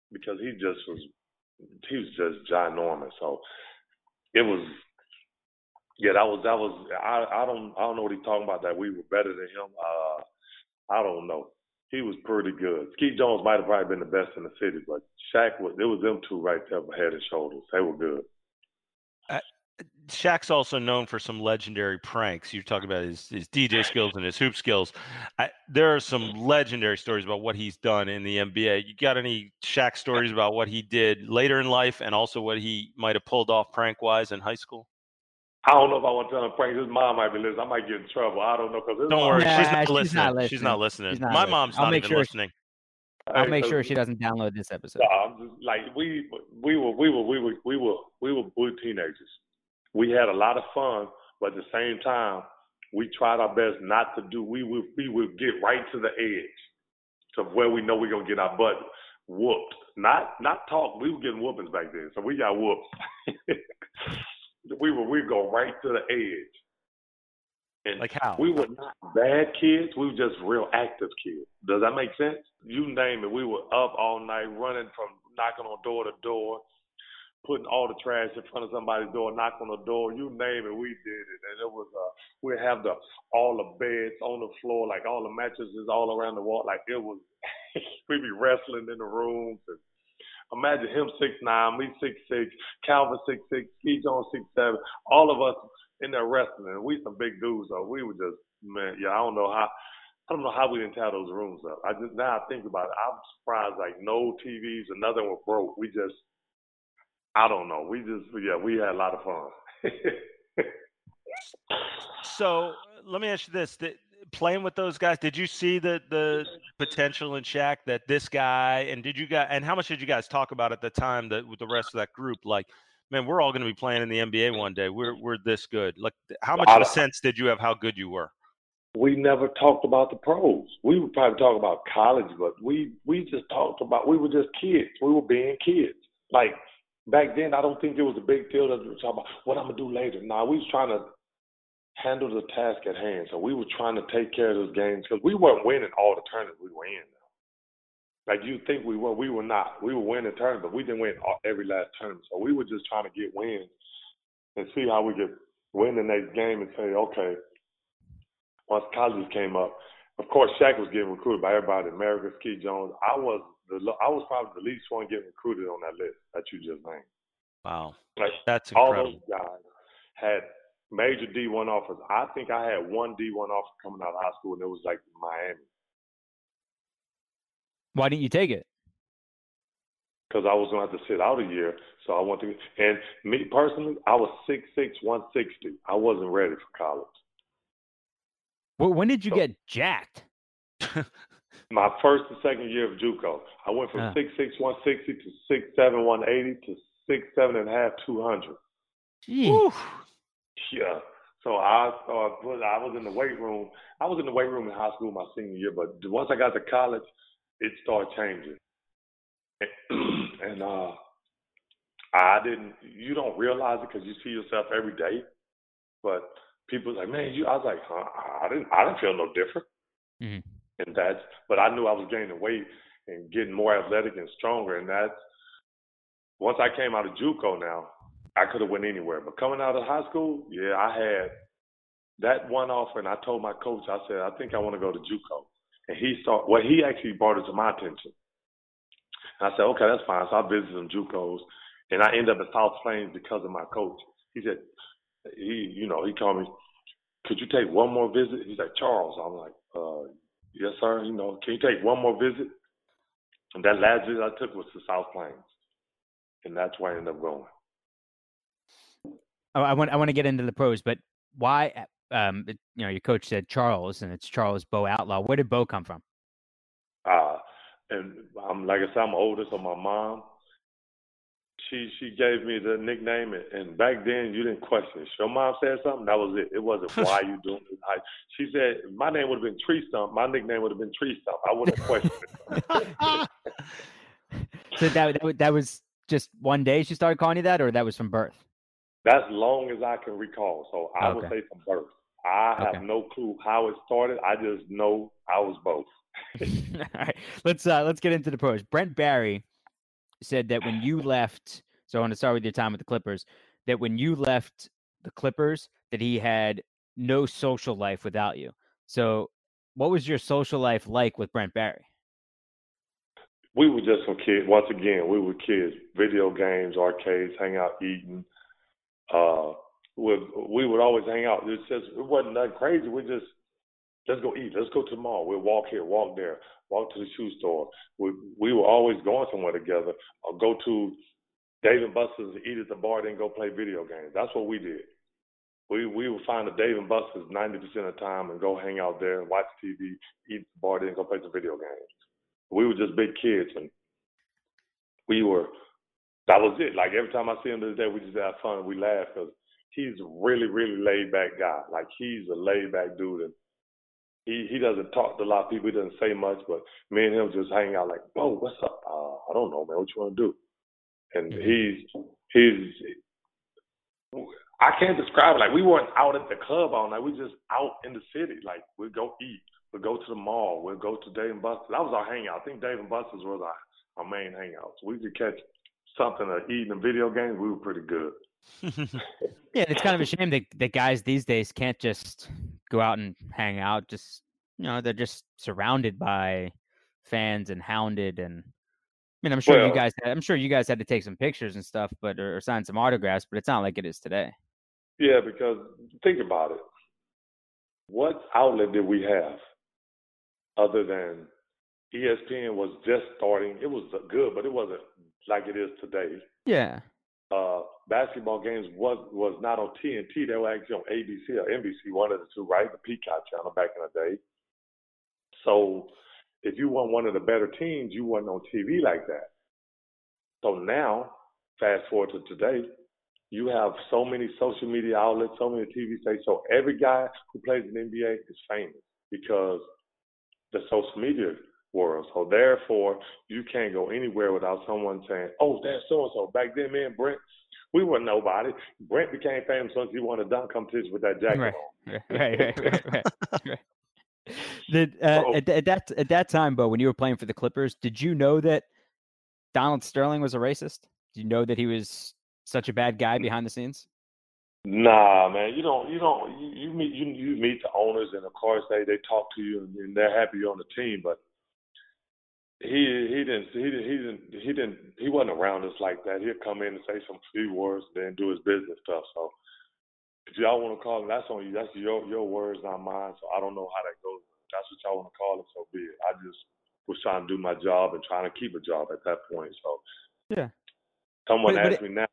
because he just was he was just ginormous. So it was yeah, that was that was I, I don't I don't know what he's talking about that we were better than him. Uh I don't know. He was pretty good. Skeet Jones might have probably been the best in the city, but Shaq was it was them two right there head and shoulders. They were good. Uh, Shaq's also known for some legendary pranks. You're talking about his, his D J skills and his hoop skills. I, there are some legendary stories about what he's done in the N B A. You got any Shaq stories about what he did later in life and also what he might have pulled off prank-wise in high school? I don't know if I want to tell him pranks. His mom might be listening. I might get in trouble. I don't know. Cause don't worry. Nah, she's, not she's, listening. not listening. she's not listening. She's not My listening. mom's I'll not make even sure listening. I'll Hey, make so- sure she doesn't download this episode. No, I'm just like we we were we were we were we were we were we were teenagers. We had a lot of fun, but at the same time, we tried our best not to do. We would we would get right to the edge, to where we know we're gonna get our butt whooped. Not not talk. We were getting whoopings back then, so we got whooped. we were we go right to the edge. And Like how? we were not bad kids. We were just real active kids. Does that make sense? You name it. We were up all night, running from knocking on door to door, putting all the trash in front of somebody's door, knock on the door. You name it, we did it. And it was uh, we'd have the all the beds on the floor, like all the mattresses all around the wall. Like it was, we'd be wrestling in the rooms. And imagine him six nine, me six six, Calvin six six, Skeet Jones six seven, all of us in there wrestling. And we some big dudes, so we were just, man, yeah, I don't know how, I don't know how we didn't tear those rooms up. I just, now I think about it, I'm surprised, like no T Vs and nothing was broke. We just, I don't know. We just, yeah, we had a lot of fun. So let me ask you this: that, playing with those guys, did you see the the potential in Shaq that this guy, and did you guys, and how much did you guys talk about at the time that with the rest of that group? Like, man, we're all going to be playing in the N B A one day. We're we're this good. Like, how much of a sense did you have how good you were? We never talked about the pros. We would probably talk about college, but we we just talked about, we were just kids. We were being kids. Like, back then, I don't think it was a big deal to talk about what I'm going to do later. Nah, we was trying to handle the task at hand. So we were trying to take care of those games because we weren't winning all the tournaments we were in. Like you think we were, we were not. We were winning tournaments, but we didn't win all, every last tournament. So we were just trying to get wins and see how we could win the next game and say, okay, once colleges came up, of course, Shaq was getting recruited by everybody, America, Skeet Jones. I was the I was probably the least one getting recruited on that list that you just named. Wow, like that's all incredible. those guys had major D one offers. I think I had one D one offer coming out of high school, and it was like Miami. Why didn't you take it? Because I was going to have to sit out a year, so I wanted to. And me personally, I was six six, one sixty. I wasn't ready for college. Well, when did you So- get jacked? My first and second year of JUCO, I went from Uh. six six, one sixty to six seven, one eighty to six seven and a half, two hundred. Gee. Yeah. So I started, I was in the weight room. I was in the weight room in high school my senior year, but once I got to college, it started changing. And uh, I didn't, you don't realize it because you see yourself every day. But people like, man, you, I was like, huh? I didn't, I didn't feel no different. Mhm. And that's, but I knew I was gaining weight and getting more athletic and stronger. And that's, once I came out of JUCO now, I could have went anywhere. But coming out of high school, yeah, I had that one offer, and I told my coach, I said, I think I want to go to JUCO. And he started, well, he actually brought it to my attention. And I said, okay, that's fine. So I visited some JUCOs, and I ended up at South Plains because of my coach. He said, he, you know, he told me, could you take one more visit? He's like, Charles. I'm like, uh, yes, sir. You know, can you take one more visit? And that last visit I took was to South Plains, and that's where I ended up going. Oh, I want I want to get into the pros, but why? Um, it- you know, your coach said Charles, and it's Charles Bo Outlaw. Where did Bo come from? Uh, and I'm like I said, I'm older, so my mom, she she gave me the nickname, and, and back then you didn't question it. Your mom said something, that was it. It wasn't why you doing it. I, she said if my name would have been Tree Stump. My nickname would have been Tree Stump. I wouldn't have questioned it. So that that, wa- that was just one day she started calling you that, or that was from birth? That's long as I can recall. So I would Okay. say from birth. I have Okay. no clue how it started. I just know I was both. All right, let's uh, let's get into the pros. Brent Barry said that when you left, so I want to start with your time with the Clippers, that when you left the Clippers, that he had no social life without you. So what was your social life like with Brent Barry? We were just some kids. Once again, we were kids. Video games, arcades, hang out, eating. Uh, we, we would always hang out. It just it wasn't that crazy. We just let's go eat. Let's go to the mall. We'll walk here, walk there, walk to the shoe store. We we were always going somewhere together. Or go to Dave and Buster's and eat at the bar, then go play video games. That's what we did. We we would find a Dave and Buster's ninety percent of the time and go hang out there and watch T V, eat at the bar, then go play some video games. We were just big kids, and we were, that was it. Like, every time I see him this day, we just have fun and we laugh because he's a really, really laid-back guy. Like, he's a laid-back dude, and he, he doesn't talk to a lot of people. He doesn't say much, but me and him just hang out like, "Whoa, what's up? Uh, I don't know, man. What you want to do?" And he's, he's, I can't describe it. Like, we weren't out at the club all night. We just out in the city. Like, we'd go eat. We'd go to the mall. We'd go to Dave and Buster's. That was our hangout. I think Dave and Buster's was our, our main hangout. So we could catch something to eat in video games. We were pretty good. Yeah, it's kind of a shame that, that guys these days can't just go out and hang out. Just, you know, they're just surrounded by fans and hounded. And I mean, I'm sure well, you guys, I'm sure you guys had to take some pictures and stuff, but or, or sign some autographs. But it's not like it is today. Yeah, because think about it. What outlet did we have other than E S P N was just starting? It was good, but it wasn't like it is today. Yeah. Uh, basketball games was was not on T N T. They were actually on A B C or N B C, one of the two, right? The Peacock channel back in the day. So if you weren't one of the better teams, you weren't on T V like that. So now, fast forward to today, you have so many social media outlets, so many T V stations. So every guy who plays in the N B A is famous because the social media world. So therefore, you can't go anywhere without someone saying, "Oh, that's so-and-so." Back then, me and Brent, we were nobody. Brent became famous once he won a dunk competition with that jacket right. on. Right, right, right, right, right. Did, uh, so, at, at that at that time, Bo, when you were playing for the Clippers, did you know that Donald Sterling was a racist? Did you know that he was such a bad guy behind the scenes? Nah, man. You don't. You don't. You, you meet. You, you meet the owners, and of course they, they talk to you, and, and they're happy you're on the team. But he he didn't he didn't he didn't he didn't he wasn't around us like that. He'd come in and say some few words, and then do his business stuff. So if y'all want to call him, that's on you. That's your your words, not mine. So I don't know how that goes. That's what y'all want to call it. So be it. I just was trying to do my job and trying to keep a job at that point. So yeah. Someone but, but asked it, me now.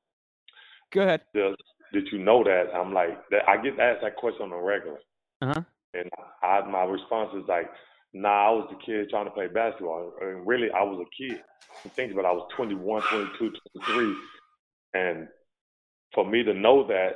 Go ahead. Does, did you know that? I'm like, I get asked that question on a regular. Uh-huh. And I, my response is like, nah, I was the kid trying to play basketball. And really, I was a kid. Think about it, I was twenty-one, twenty-two, twenty-three. And for me to know that,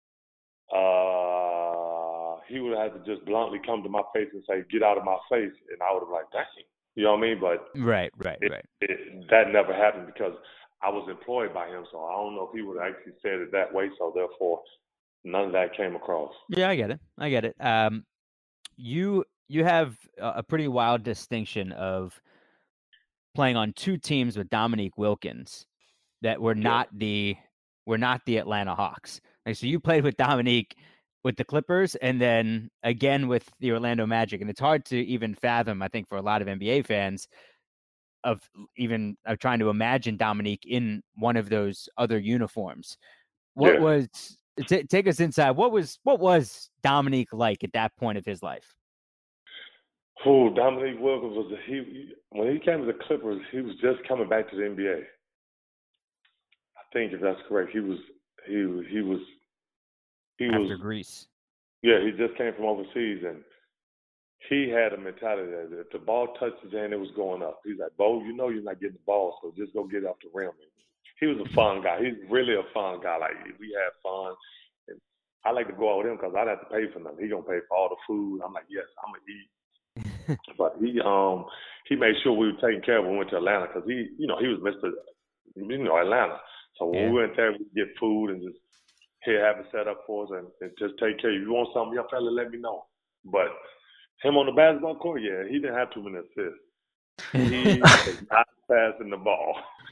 uh, he would have had to just bluntly come to my face and say, "Get out of my face." And I would have like, dang. You know what I mean? But right, right, it, right. It, that never happened because I was employed by him, so I don't know if he would have actually said it that way. So therefore, none of that came across. Yeah, I get it. I get it. Um, you you have a pretty wild distinction of playing on two teams with Dominique Wilkins that were not yeah. the were not the Atlanta Hawks. Like, so you played with Dominique with the Clippers and then again with the Orlando Magic, and it's hard to even fathom, I think, for a lot of N B A fans, of even of trying to imagine Dominique in one of those other uniforms. What yeah. was t- take us inside? What was what was Dominique like at that point of his life? Oh, Dominique Wilkins was a, he when he came to the Clippers, he was just coming back to the N B A. I think if that's correct, he was he he was he after was Greece. Yeah, he just came from overseas, and he had a mentality that if the ball touched his hand, it was going up. He's like, "Bo, you know you're not getting the ball, so just go get it off the rim." He was a fun guy. He's really a fun guy. Like, we had fun. And I like to go out with him because I'd have to pay for nothing. He gonna pay for all the food. I'm like, yes, I'm gonna eat. But he um he made sure we were taken care of when we went to Atlanta because he you know he was Mister you know Atlanta. So when yeah. we went there, we get food and just here have it set up for us and, and just take care. If you want something, young fella, let me know. But him on the basketball court, yeah, he didn't have too many assists. He was not passing the ball.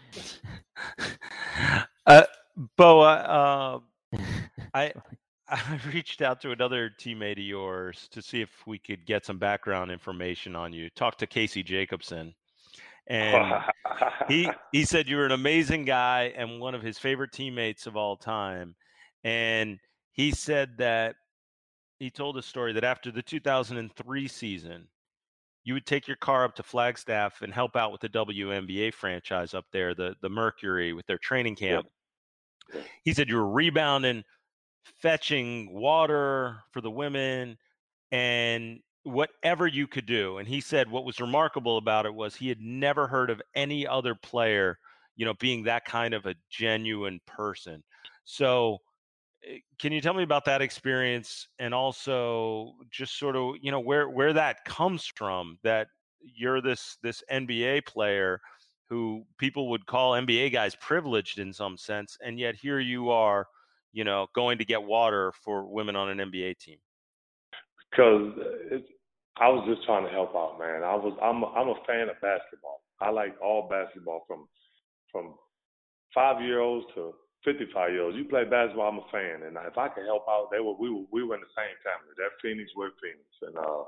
uh, Boa, uh, I I reached out to another teammate of yours to see if we could get some background information on you. Talked to Casey Jacobson, and he he said you were an amazing guy and one of his favorite teammates of all time. And he said that he told a story that after the two thousand three season, you would take your car up to Flagstaff and help out with the W N B A franchise up there, the the Mercury, with their training camp. Yep. He said you were rebounding, fetching water for the women, and whatever you could do. And he said what was remarkable about it was he had never heard of any other player, you know, being that kind of a genuine person. So can you tell me about that experience, and also just sort of, you know, where where that comes from, that you're this this N B A player who people would call N B A guys privileged in some sense, and yet here you are, you know, going to get water for women on an N B A team? Because I was just trying to help out, man. I was I'm a, I'm a fan of basketball. I like all basketball, from from five year olds to fifty-five year olds. You play basketball, I'm a fan, and if I could help out, they were we were we were in the same family. They're Phoenix, we're Phoenix, and uh,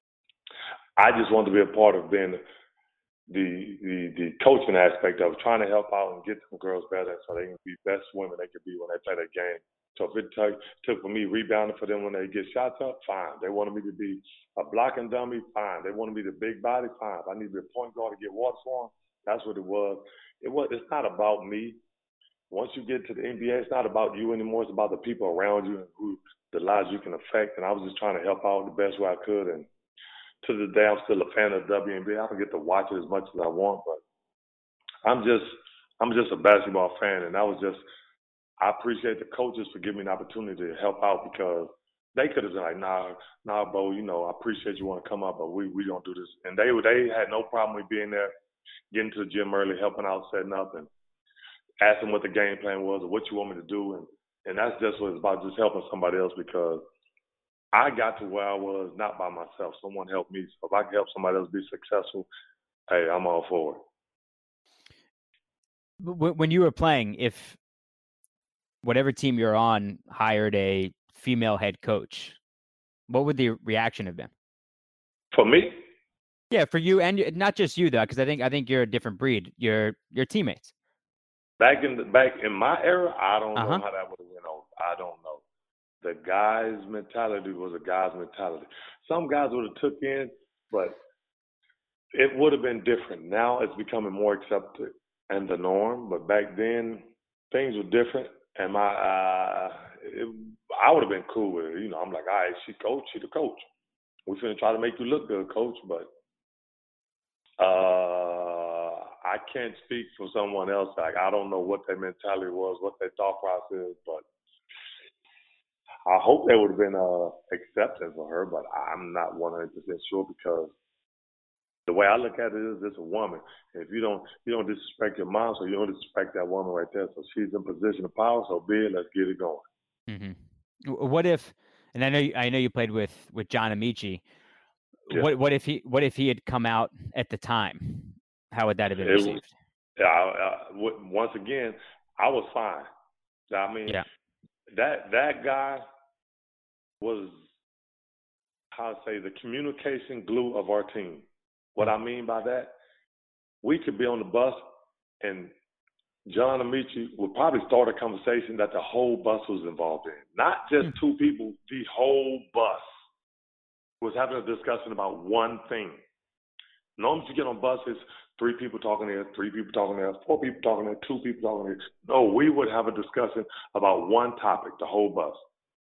I just wanted to be a part of being the the the coaching aspect of trying to help out and get some girls better so they can be best women they could be when they play their game. So if it took, took for me rebounding for them when they get shots up, fine. They wanted me to be a blocking dummy, fine. They wanted me to big body, fine. If I need to be a point guard to get water for them, that's what it was. It was. It's not about me. Once you get to the N B A, it's not about you anymore. It's about the people around you and who the lives you can affect. And I was just trying to help out the best way I could. And to this day, I'm still a fan of the W N B A. I don't get to watch it as much as I want, but I'm just I'm just a basketball fan. And that was just, I appreciate the coaches for giving me an opportunity to help out, because they could have been like, nah, nah, Bo, you know, I appreciate you want to come up, but we, we don't do this. And they they had no problem with being there, getting to the gym early, helping out, setting up, and asking what the game plan was or what you want me to do. And, and that's just what it's about, just helping somebody else, because I got to where I was not by myself. Someone helped me. So if I can help somebody else be successful, hey, I'm all for it. When you were playing, if whatever team you're on hired a female head coach, what would the reaction have been? For me? Yeah, for you, and not just you though, because I think I think you're a different breed. Your your teammates. Back in the, back in my era, I don't Uh-huh. know how that would have went over. I don't know. The guy's mentality was a guy's mentality. Some guys would have took in, but it would have been different. Now it's becoming more accepted and the norm. But back then, things were different. And my, uh, it, I would have been cool with it. You know, I'm like, all right, she coach, she the coach. We're finna try to make you look good, coach. But uh, I can't speak for someone else. Like, I don't know what their mentality was, what their thought process is, but I hope there would have been uh, acceptance for her, but I'm not one hundred percent sure, because the way I look at it is, it's a woman. If you don't, you don't disrespect your mom, so you don't disrespect that woman right there. So she's in position of power. So be it, let's get it going. Mm-hmm. What if? And I know you, I know you played with with John Amici. Yeah. What what if he what if he had come out at the time? How would that have been It received? was, yeah, I, I, once again, I was fine. I mean, Yeah. that that guy was, how to say, the communication glue of our team. What I mean by that, we could be on the bus and John Amici would probably start a conversation that the whole bus was involved in. Not just Hmm. two people, the whole bus was having a discussion about one thing. Normally you get on buses, three people talking there, three people talking there, four people talking there, two people talking there. No, we would have a discussion about one topic, the whole bus.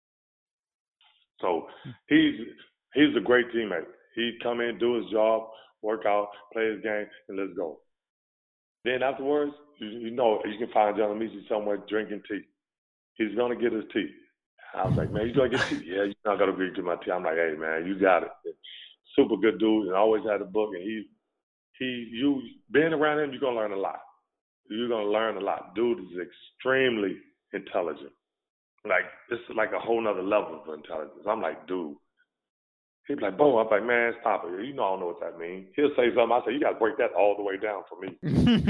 So he's he's a great teammate. He'd come in, do his job, work out, play his game, and let's go. Then afterwards, you, you know, you can find John Amici somewhere drinking tea. He's going to get his tea. I was like, man, you going to get tea? Yeah, you're not going to get my tea. I'm like, hey, man, you got it. Super good dude, and always had a book. And he, he, you, being around him, you're going to learn a lot. You're going to learn a lot. Dude is extremely intelligent. Like, it's like a whole nother level of intelligence. I'm like, dude, He'd be like, Bo, I'm like, man, stop it. You know I don't know what that means. He'll say something. I say, you got to break that all the way down for me.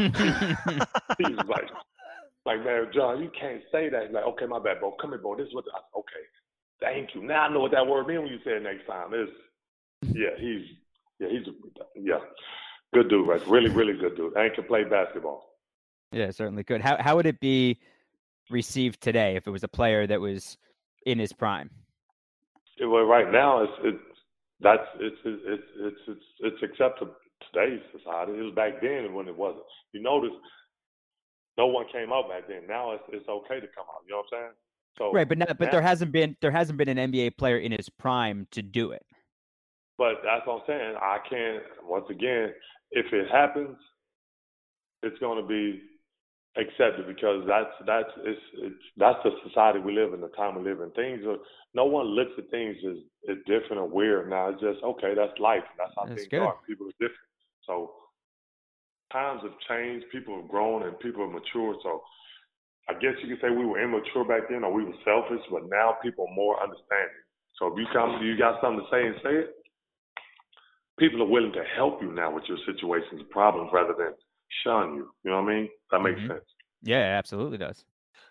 He was like, like, man, John, you can't say that. He's like, okay, my bad, Bo. Come here, Bo. This is what, the, I, okay. Thank you. Now I know what that word means when you say it next time. It's, yeah, he's, yeah, he's, yeah, good dude, right? Really, really good dude. And can play basketball. Yeah, certainly could. How how would it be received today if it was a player that was in his prime? It, well, right now, it's, it's, that's, it's, it's, it's, it's, it's, it's acceptable today's society. It was back then when it wasn't. You notice, no one came out back then. Now it's it's okay to come out. You know what I'm saying? So right, but not, but now, there hasn't been there hasn't been an N B A player in his prime to do it. But that's what I'm saying. I can't. Once again, if it happens, it's going to be accepted because that's that's it's, it's that's the society we live in, the time we live in. Things are. No one looks at things as, as different or weird now. It's just okay. That's life. That's how That's things good. are. People are different. So times have changed. People have grown and people have matured. So I guess you could say we were immature back then or we were selfish, but now people are more understanding. So if you come, you got something to say and say it, people are willing to help you now with your situations and problems rather than shun you. You know what I mean? That makes Mhm. sense. Yeah, it absolutely does.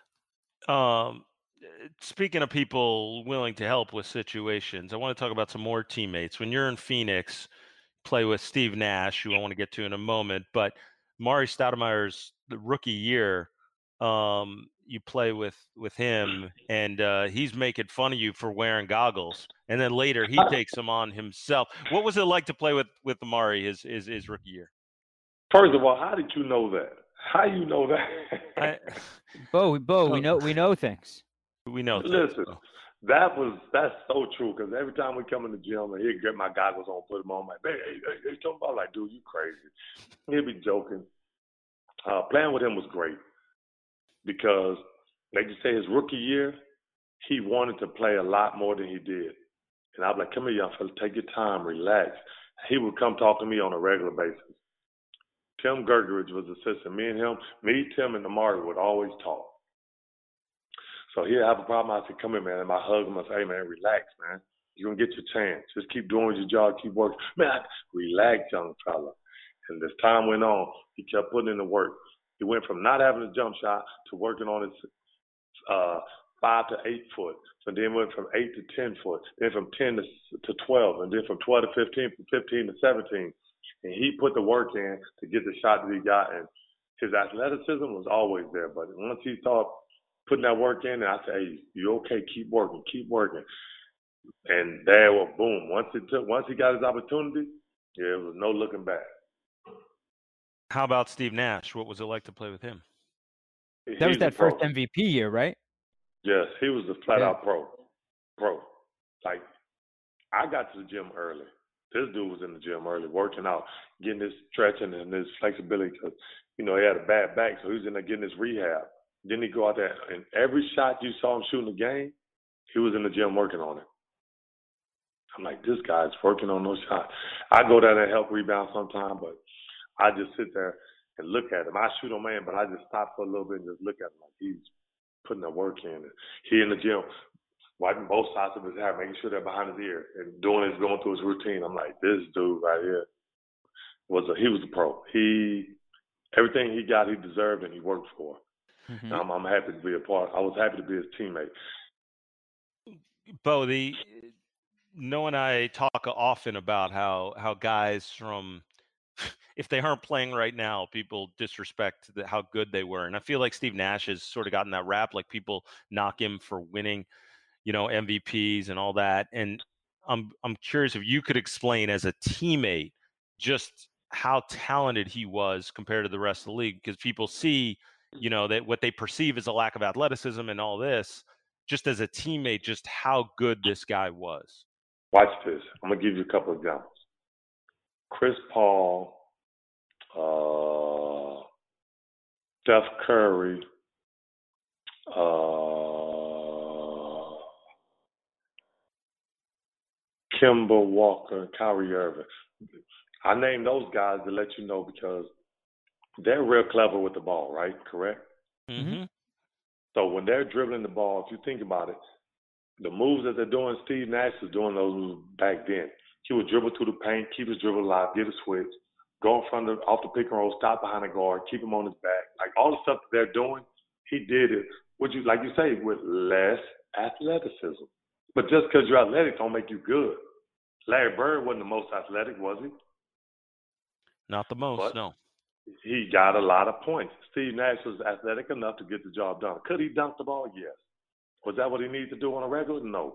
Um, speaking of people willing to help with situations, I want to talk about some more teammates. When you're in Phoenix, play with Steve Nash, who I want to get to in a moment, but Mari Stoudemire's the rookie year, um, you play with with him, and uh, he's making fun of you for wearing goggles, and then later he takes them on himself. What was it like to play with with Mari his his, his rookie year? First of all, how did you know that? How you know that? I, Bo, Bo, we So- know we know things. we know. Listen, things. that was that's so true because every time we come in the gym and he'd get my goggles on, put them on, like, hey, hey, hey, hey, talking about like, dude, you crazy. He'd be joking. Uh, playing with him was great because, like you say, his rookie year, he wanted to play a lot more than he did. And I'd be like, come here, young fella, take your time, relax. He would come talk to me on a regular basis. Tim Gergeridge was assistant. Me and him, me, Tim, and Amari would always talk. So he'd have a problem. I said, come here, man. And I hug him. I say, hey, man, relax, man. You're going to get your chance. Just keep doing your job. Keep working. Man, relax, young fella. And as time went on, he kept putting in the work. He went from not having a jump shot to working on his uh, five to eight foot. So then went from eight to ten foot. Then from ten to, to twelve. And then from twelve to fifteen, from fifteen to seventeen. And he put the work in to get the shot that he got. And his athleticism was always there. But once he started putting that work in, and I said, hey, you okay? Keep working. Keep working. And there, well, boom. Once it took, once he got his opportunity, yeah, it was no looking back. How about Steve Nash? What was it like to play with him? That was He's that a pro. first M V P year, right? Yes, he was a flat Yeah. out pro. Pro. Like, I got to the gym early. This dude was in the gym early, working out, getting his stretching and his flexibility because, you know, he had a bad back, so he was in there getting his rehab. Then he go out there, and every shot you saw him shooting the game, he was in the gym working on it. I'm like, this guy's working on those shots. I go down there and help rebound sometime, but I just sit there and look at him. I shoot him, man, but I just stop for a little bit and just look at him like he's putting that work in. He in the gym, wiping both sides of his hair, making sure they're behind his ear, and doing his going through his routine. I'm like, this dude right here was a he was a pro. He everything he got, he deserved, and he worked for. Mhm. And I'm, I'm happy to be a part. I was happy to be his teammate. Bo, the Noah and I talk often about how how guys from if they aren't playing right now, people disrespect the, how good they were, and I feel like Steve Nash has sort of gotten that rap. Like people knock him for winning, you know, M V Ps and all that. And I'm I'm curious if you could explain as a teammate just how talented he was compared to the rest of the league, because people see, you know, that what they perceive as a lack of athleticism and all this. Just as a teammate, just how good this guy was. Watch this. I'm gonna give you a couple of examples. Chris Paul, uh, Steph Curry, uh, Kemba Walker, Kyrie Irving. I named those guys to let you know because they're real clever with the ball, right? Correct? Mm-hmm. So when they're dribbling the ball, if you think about it, the moves that they're doing, Steve Nash was doing those moves back then. He would dribble through the paint, keep his dribble alive, get a switch, go in front of off the pick and roll, stop behind the guard, keep him on his back. Like all the stuff that they're doing, he did it. Would you like you say with less athleticism? But just because you're athletic don't make you good. Larry Bird wasn't the most athletic, was he? Not the most, but no. He got a lot of points. Steve Nash was athletic enough to get the job done. Could he dunk the ball? Yes. Was that what he needed to do on a regular? No.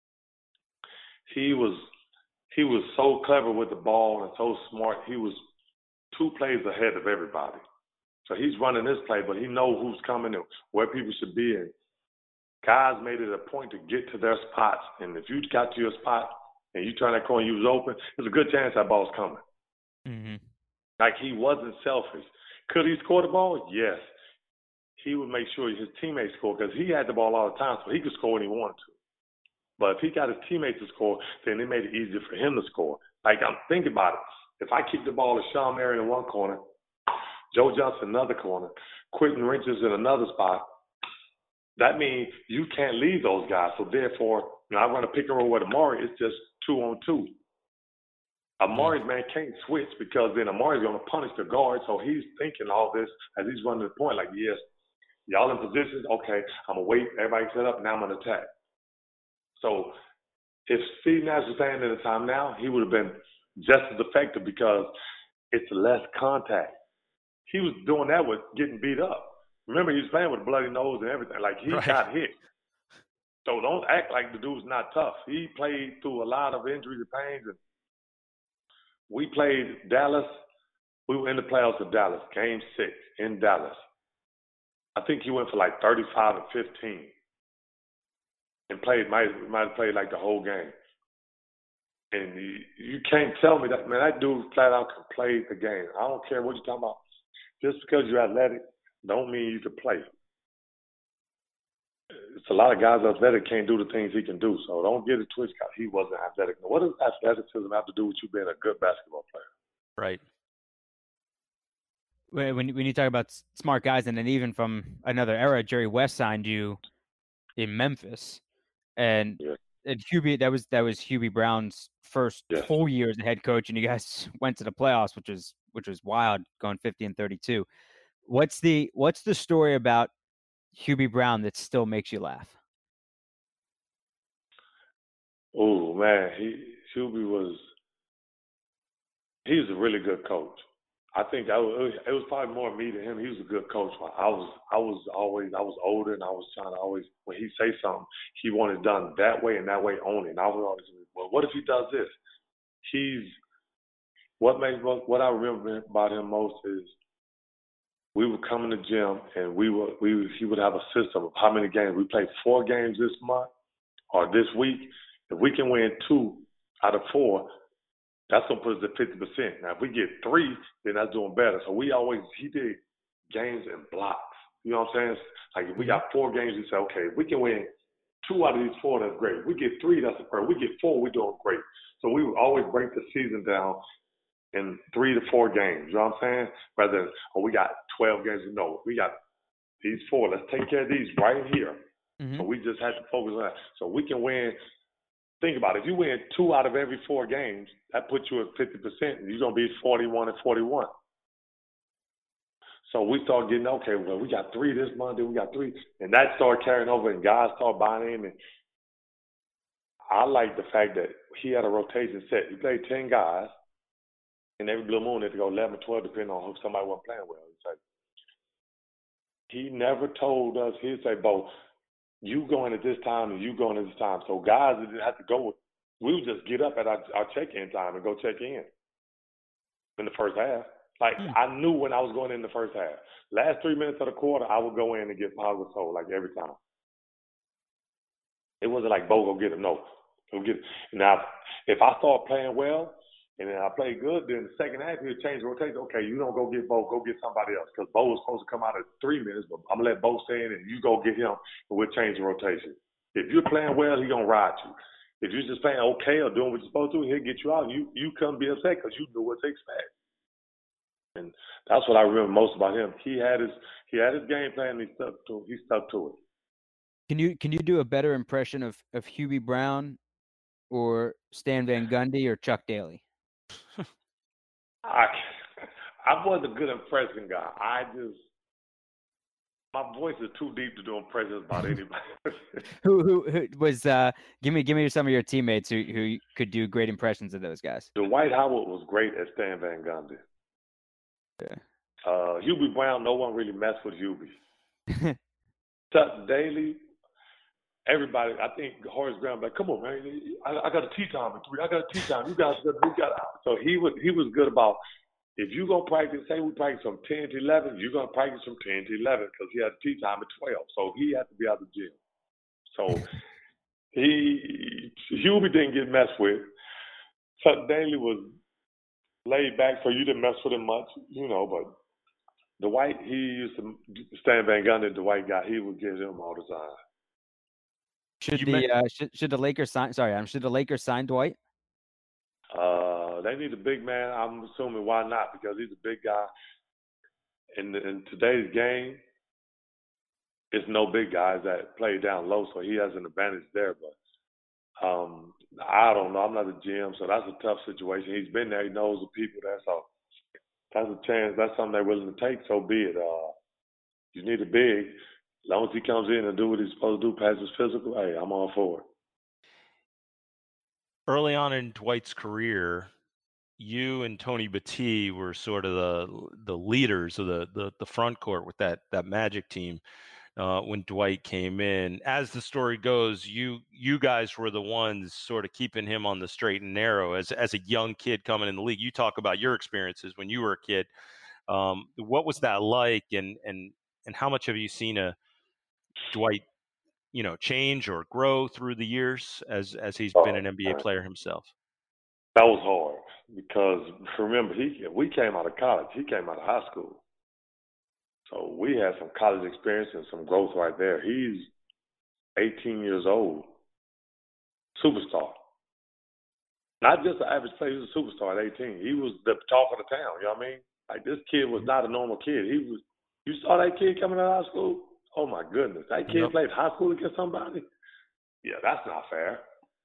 He was he was so clever with the ball and so smart. He was two plays ahead of everybody. So he's running this play, but he knows who's coming and where people should be. And guys made it a point to get to their spots. And if you got to your spot and you turn that corner, you was open, there's a good chance that ball's coming. Mm-hmm. Like he wasn't selfish. Could he score the ball? Yes. He would make sure his teammates scored because he had the ball all the time, so he could score when he wanted to. But if he got his teammates to score, then it made it easier for him to score. Like I'm thinking about it. If I keep the ball to Sean Marion in one corner, Joe Johnson in another corner, Quentin Richards in another spot, that means you can't leave those guys. So therefore, you know, I run a pick and roll with Amari, it's just two on two. Amari's man can't switch because then Amari's going to punish the guard. So he's thinking all this as he's running the point like, yes, y'all in positions, okay, I'm going to wait, everybody set up, now I'm going to attack. So if Steve Nash was playing at the time now, he would have been just as effective because it's less contact. He was doing that with getting beat up. Remember, he was playing with a bloody nose and everything. Like, he right. got hit. So don't act like the dude's not tough. He played through a lot of injuries and pains. And we played Dallas. We were in the playoffs of Dallas, game six in Dallas. I think he went for like thirty-five and fifteen. And played, might, might have played like the whole game. And you, you can't tell me that, man, that dude flat out can play the game. I don't care what you're talking about. Just because you're athletic don't mean you can play. It's a lot of guys athletic can't do the things he can do. So don't get it twisted. He wasn't athletic. What does athleticism have to do with you being a good basketball player? Right. When when you talk about smart guys, and then even from another era, Jerry West signed you in Memphis, and yeah. and Hubie that was that was Hubie Brown's first yeah. full year as a head coach, and you guys went to the playoffs, which was which was wild, going fifty and thirty-two. What's the what's the story about Hubie Brown that still makes you laugh? Oh man, he Hubie was he was a really good coach. I think I was, it was probably more me than him. He was a good coach. I was I was always I was older and I was trying to always when he say something he wanted it done that way and that way only. And I was always well, what if he does this? He's what makes what I remember about him most is we would come in the gym and we would we he would have a system of how many games we played four games this month or this week. If we can win two out of four, that's gonna put us at fifty percent. Now if we get three, then that's doing better. So we always he did games in blocks. You know what I'm saying? Like if we got four games, we say, okay, if we can win two out of these four, that's great. If we get three, that's a prayer. We get four, we're doing great. So we would always break the season down in three to four games, you know what I'm saying? Rather than, oh, we got twelve games. No, we got these four. Let's take care of these right here. Mm-hmm. So we just had to focus on that. So we can win. Think about it. If you win two out of every four games, that puts you at fifty percent, and you're going to be forty-one and forty-one. So we start getting, okay, well, we got three this month, then we got three. And that started carrying over, and guys started buying in. And I like the fact that he had a rotation set. He played ten guys. And every blue moon, they had to go eleven, twelve, depending on who somebody wasn't playing well. Like, he never told us, he'd say, Bo, you going at this time and you going at this time. So guys didn't have to go. We would just get up at our, our check-in time and go check in in the first half. Like, mm. I knew when I was going in the first half. Last three minutes of the quarter, I would go in and get Pau Gasol, like every time. It wasn't like, Bo, go get him. No. Go get him. Now, if I start playing well, and then I played good, then the second half, he'll change the rotation. Okay, you don't go get Bo, go get somebody else. Because Bo was supposed to come out at three minutes, but I'm going to let Bo stay in, and you go get him, and we'll change the rotation. If you're playing well, he's going to ride you. If you're just playing okay or doing what you're supposed to, he'll get you out, and you, you couldn't be upset because you knew what to expect. And that's what I remember most about him. He had his he had his game plan, and he stuck to, he stuck to it. Can you can you do a better impression of of Hubie Brown or Stan Van Gundy or Chuck Daly? I I was a good impression guy. I just my voice is too deep to do impressions about anybody. who, who who was uh give me give me some of your teammates who who could do great impressions of those guys. Dwight Howard was great at Stan Van Gundy. Yeah. Uh, Hubie Brown, no one really messed with Hubie. Chuck Daly, everybody, I think Horace Graham, like, come on, man, I, I got a tea time at three. I got a tea time. You guys, you got. So he was he was good about. If you're going to practice, say we practice from ten to eleven, you're going to practice from ten to eleven because he had tea time at twelve. So he had to be out of the gym. So he, Hubie didn't get messed with. Chuck Daly was laid back, so you didn't mess with him much, you know, but Dwight, he used to, Stan Van Gundy, the white guy, he would get him all the time. Should You the meant- uh, should should the Lakers sign? Sorry, um, should the Lakers sign Dwight? Uh, they need a big man. I'm assuming why not? Because he's a big guy. In, the, in today's game, it's no big guys that play down low, so he has an advantage there. But um, I don't know. I'm not a G M, so that's a tough situation. He's been there. He knows the people there, so that's a chance. That's something they're willing to take. So be it. Uh, you need a big. As long as he comes in and do what he's supposed to do, pass his physical, hey, I'm all for it. Early on in Dwight's career, you and Tony Battie were sort of the the leaders of the the, the front court with that that Magic team. Uh, when Dwight came in, as the story goes, you you guys were the ones sort of keeping him on the straight and narrow as as a young kid coming in the league. You talk about your experiences when you were a kid. Um, what was that like, and and and how much have you seen a Dwight, you know, change or grow through the years as as he's been an N B A player himself? That was hard because remember he we came out of college. He came out of high school. So we had some college experience and some growth right there. He's eighteen years old, superstar. Not just an average player, he was a superstar at eighteen. He was the talk of the town, you know what I mean? Like this kid was not a normal kid. He was. You saw that kid coming out of high school? Oh my goodness, that kid Yep. played high school against somebody? Yeah, that's not fair.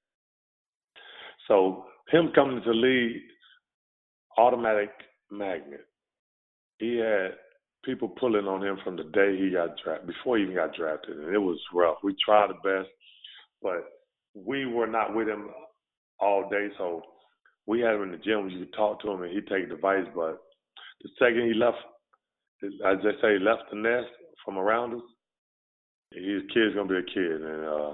So him coming to the league, automatic magnet. He had people pulling on him from the day he got drafted, before he even got drafted, and it was rough. We tried the best, but we were not with him all day, so we had him in the gym. You could talk to him, and he'd take advice, but the second he left, as they say, left the nest from around us, his kid's going to be a kid, and uh,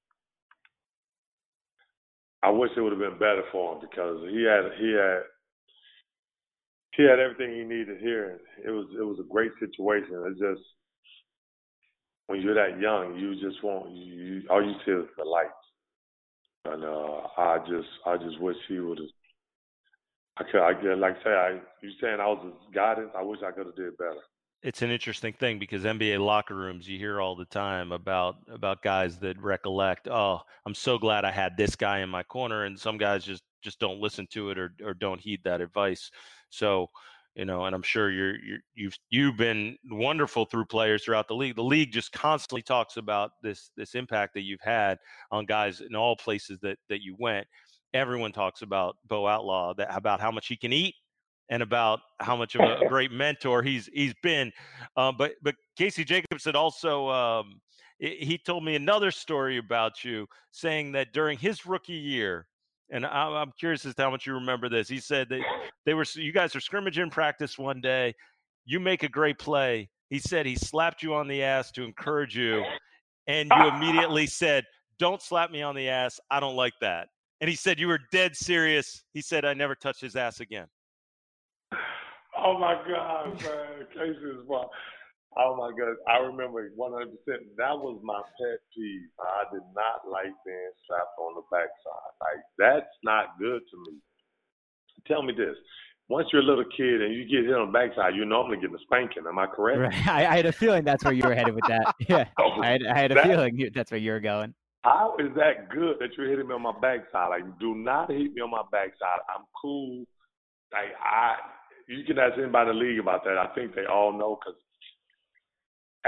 I wish it would have been better for him because he had he had he had everything he needed here. It was it was a great situation. It's just when you're that young, you just want you, you all you see is the lights. And uh, I just I just wish he would have. I could I get like I say I you saying I was his guidance. I wish I could have did better. It's an interesting thing because N B A locker rooms, you hear all the time about about guys that recollect, oh, I'm so glad I had this guy in my corner, and some guys just just don't listen to it or or don't heed that advice. So, you know, and I'm sure you're you're you've you've been wonderful through players throughout the league. The league just constantly talks about this this impact that you've had on guys in all places that that you went. Everyone talks about Bo Outlaw, that about how much he can eat, and about how much of a great mentor he's he's been. Um, but but Casey Jacobsen also um, he told me another story about you, saying that during his rookie year, and I'm, I'm curious as to how much you remember this. He said that they were you guys are scrimmaging in practice one day. You make a great play. He said he slapped you on the ass to encourage you, and you immediately said, "Don't slap me on the ass. I don't like that." And he said you were dead serious. He said, "I never touched his ass again." Oh my God, man, Casey is wild. Oh my God, I remember one hundred percent. That was my pet peeve. I did not like being slapped on the backside. Like that's not good to me. Tell me this: once you're a little kid and you get hit on the backside, you're normally getting a spanking. Am I correct? Right. I, I had a feeling that's where you were headed with that. Yeah, Oh, I had, I had a that- feeling you, that's where you were going. How is that good that you're hitting me on my backside? Like, do not hit me on my backside. I'm cool. Like I. You can ask anybody in the league about that. I think they all know because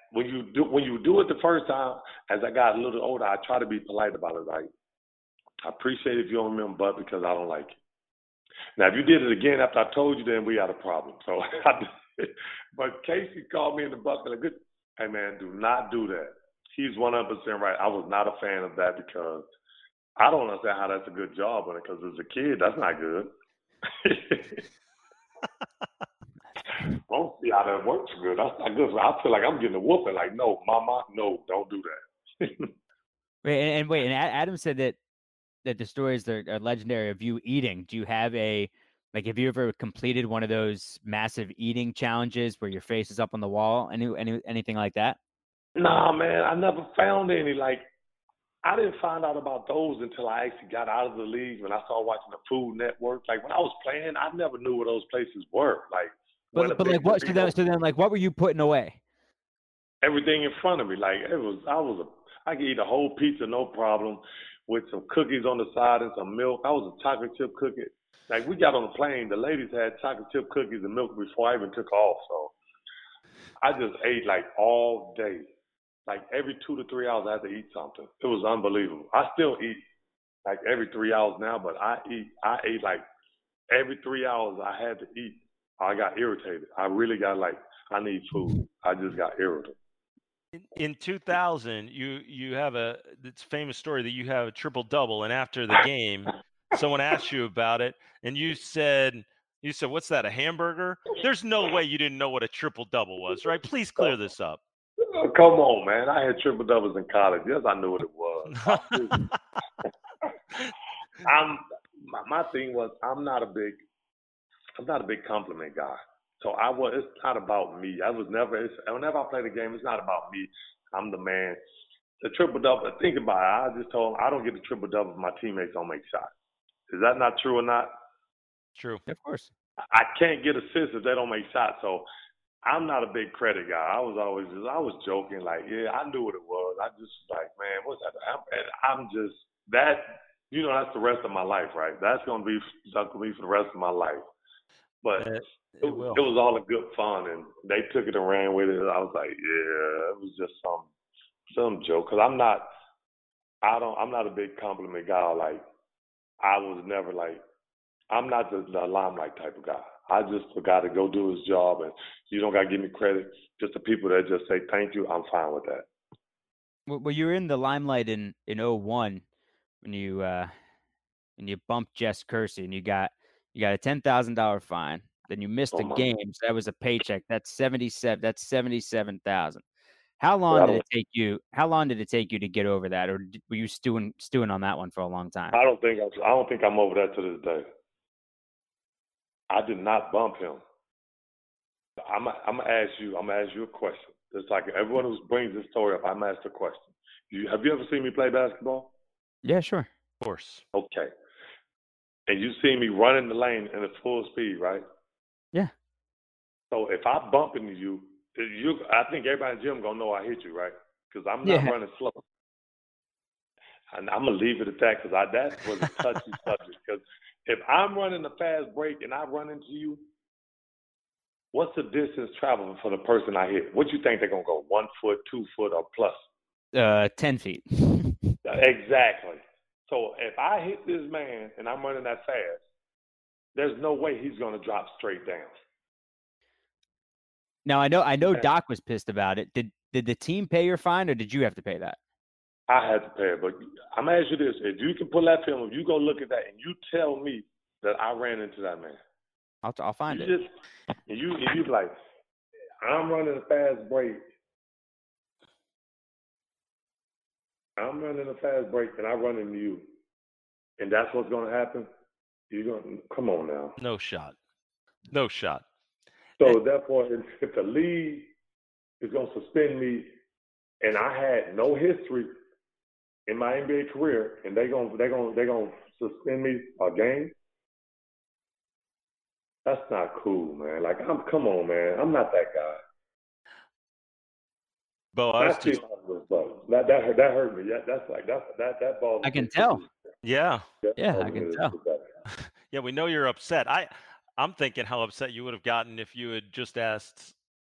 when you do when you do it the first time, as I got a little older, I try to be polite about it. Like, I appreciate it if you don't remember, but because I don't like it. Now, if you did it again after I told you, then we got a problem. So, I did. But Casey called me in the bucket like, hey man, do not do that. He's one hundred percent right. I was not a fan of that because I don't understand how that's a good job on it. Because as a kid, that's not good. I don't see how that works good. That's not good. I feel like I'm getting a whooping. Like, no, mama, no, don't do that. Wait, and, and wait, and Adam said that that the stories are, are legendary of you eating. Do you have a like? Have you ever completed one of those massive eating challenges where your face is up on the wall? Any, any anything like that? Nah, man, I never found any. Like, I didn't find out about those until I actually got out of the league when I started watching the Food Network. Like, when I was playing, I never knew where those places were. Like. But, but like what? So then, so then, like, what were you putting away? Everything in front of me. Like, it was, I was a, I could eat a whole pizza, no problem, with some cookies on the side and some milk. I was a chocolate chip cookie. Like, we got on the plane, the ladies had chocolate chip cookies and milk before I even took off. So I just ate like all day. Like every two to three hours, I had to eat something. It was unbelievable. I still eat like every three hours now, but I eat, I ate like every three hours I had to eat. I got irritated. I really got like, I need food. I just got irritated. In, in two thousand, you you have a it's famous story that you have a triple double, and after the game, someone asked you about it, and you said you said, "What's that? A hamburger?" There's no way you didn't know what a triple double was, right? Please clear this up. Oh, come on, man. I had triple doubles in college. Yes, I knew what it was. I'm my, my thing was I'm not a big. I'm not a big compliment guy. So I was, it's not about me. I was never, it's, whenever I play the game, it's not about me. I'm the man. The triple double, think about it. I just told him I don't get the triple double if my teammates don't make shots. Is that not true or not? True. Of course. I can't get assists if they don't make shots. So I'm not a big credit guy. I was always just, I was joking like, yeah, I knew what it was. I just like, man, what's that? I'm, and I'm just, that, you know, that's the rest of my life, right? That's going to be stuck with me for the rest of my life. But it, it, it was all a good fun, and they took it and ran with it. I was like, yeah, it was just some some joke. Cause I'm not, I don't, I'm not a big compliment guy. Like, I was never like, I'm not the, the limelight type of guy. I just a guy to go do his job, and you don't got to give me credit. Just the people that just say thank you, I'm fine with that. Well, you were in the limelight in in oh one when you uh, when you bumped Jess Kersey, and you got. You got a ten thousand dollar fine. Then you missed oh, a my. game, so that was a paycheck. That's seventy-seven. That's seventy-seven thousand. How long yeah, did it take you? How long did it take you to get over that, or were you stewing stewing on that one for a long time? I don't think I'm, I don't think I'm over that to this day. I did not bump him. I'm I'm gonna ask you. I'm gonna ask you a question. It's like everyone who brings this story up, I'm asked a question. You, have you ever seen me play basketball? Yeah, sure. Of course. Okay. And you see me running the lane in a full speed, right? Yeah. So if I bump into you, you I think everybody in the gym gonna know I hit you, right? Because I'm not yeah. running slow. And I'm gonna leave it at that because that was a touchy subject. Because if I'm running a fast break and I run into you, what's the distance traveled for the person I hit? What you think they're gonna go? One foot, two foot, or plus? Uh, ten feet. Exactly. So if I hit this man and I'm running that fast, there's no way he's going to drop straight down. Now I know I know Doc was pissed about it. Did did the team pay your fine, or did you have to pay that? I had to pay it, but I'm gonna ask you this: if you can pull that film, if you go look at that, and you tell me that I ran into that man, I'll I'll find you it. Just, and you and you like, I'm running a fast break. I'm running a fast break and I run into you, and that's what's going to happen. You're going to come on now. No shot. No shot. So and, therefore, if the league is going to suspend me, and I had no history in my N B A career, and they're going they're going they're going to suspend me a game, that's not cool, man. Like, I'm come on, man. I'm not that guy. Bo, I was that's just... that that hurt, that hurt me. Yeah, that's like that's that that ball. I can tell. Yeah, yeah, I can tell. Yeah, we know you're upset. I I'm thinking how upset you would have gotten if you had just asked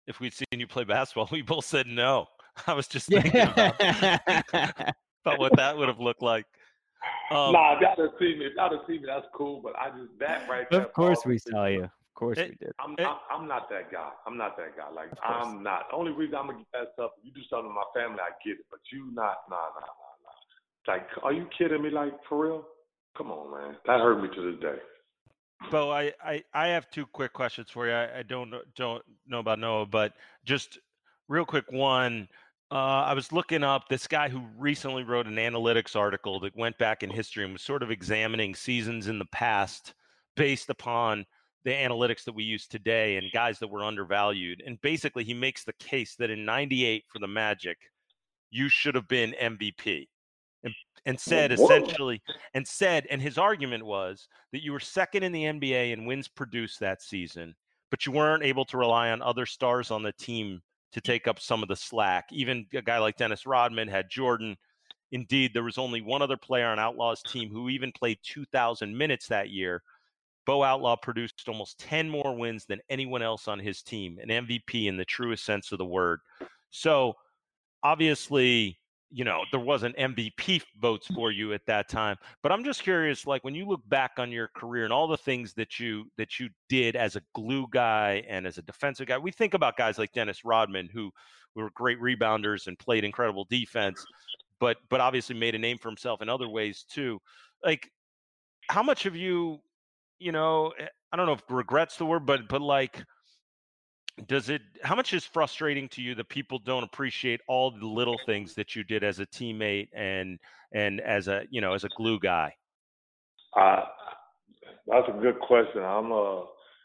if we'd seen you play basketball. We both said no. I was just thinking about, about what that would have looked like. Um, nah, y'all done see me. If y'all done see me, that's cool. But I just that right there. Of course we saw you. Of course it, we did. I'm, it, I'm I'm not that guy. I'm not that guy. Like I'm not. The only reason I'm gonna get that stuff. If you do something to my family, I get it. But you not. Nah, nah, nah, nah. Like, are you kidding me? Like for real? Come on, man. That hurt me to this day. Bo, I, I, I have two quick questions for you. I, I don't know, don't know about Noah, but just real quick. One, uh, I was looking up this guy who recently wrote an analytics article that went back in history and was sort of examining seasons in the past based upon the analytics that we use today and guys that were undervalued. And basically, he makes the case that in ninety-eight for the Magic, you should have been M V P. And, and said essentially, and said, and his argument was that you were second in the N B A in wins produced that season, but you weren't able to rely on other stars on the team to take up some of the slack. Even a guy like Dennis Rodman had Jordan. Indeed, there was only one other player on Outlaw's team who even played two thousand minutes that year. Bo Outlaw produced almost ten more wins than anyone else on his team, an M V P in the truest sense of the word. So obviously, you know, there wasn't M V P votes for you at that time, but I'm just curious, like when you look back on your career and all the things that you that you did as a glue guy and as a defensive guy, we think about guys like Dennis Rodman, who were great rebounders and played incredible defense, but but obviously made a name for himself in other ways too. Like, how much of you, you know, I don't know if regret's the word, but but like, does it, how much is frustrating to you that people don't appreciate all the little things that you did as a teammate and and as a, you know, as a glue guy? Uh, that's a good question. I'm uh,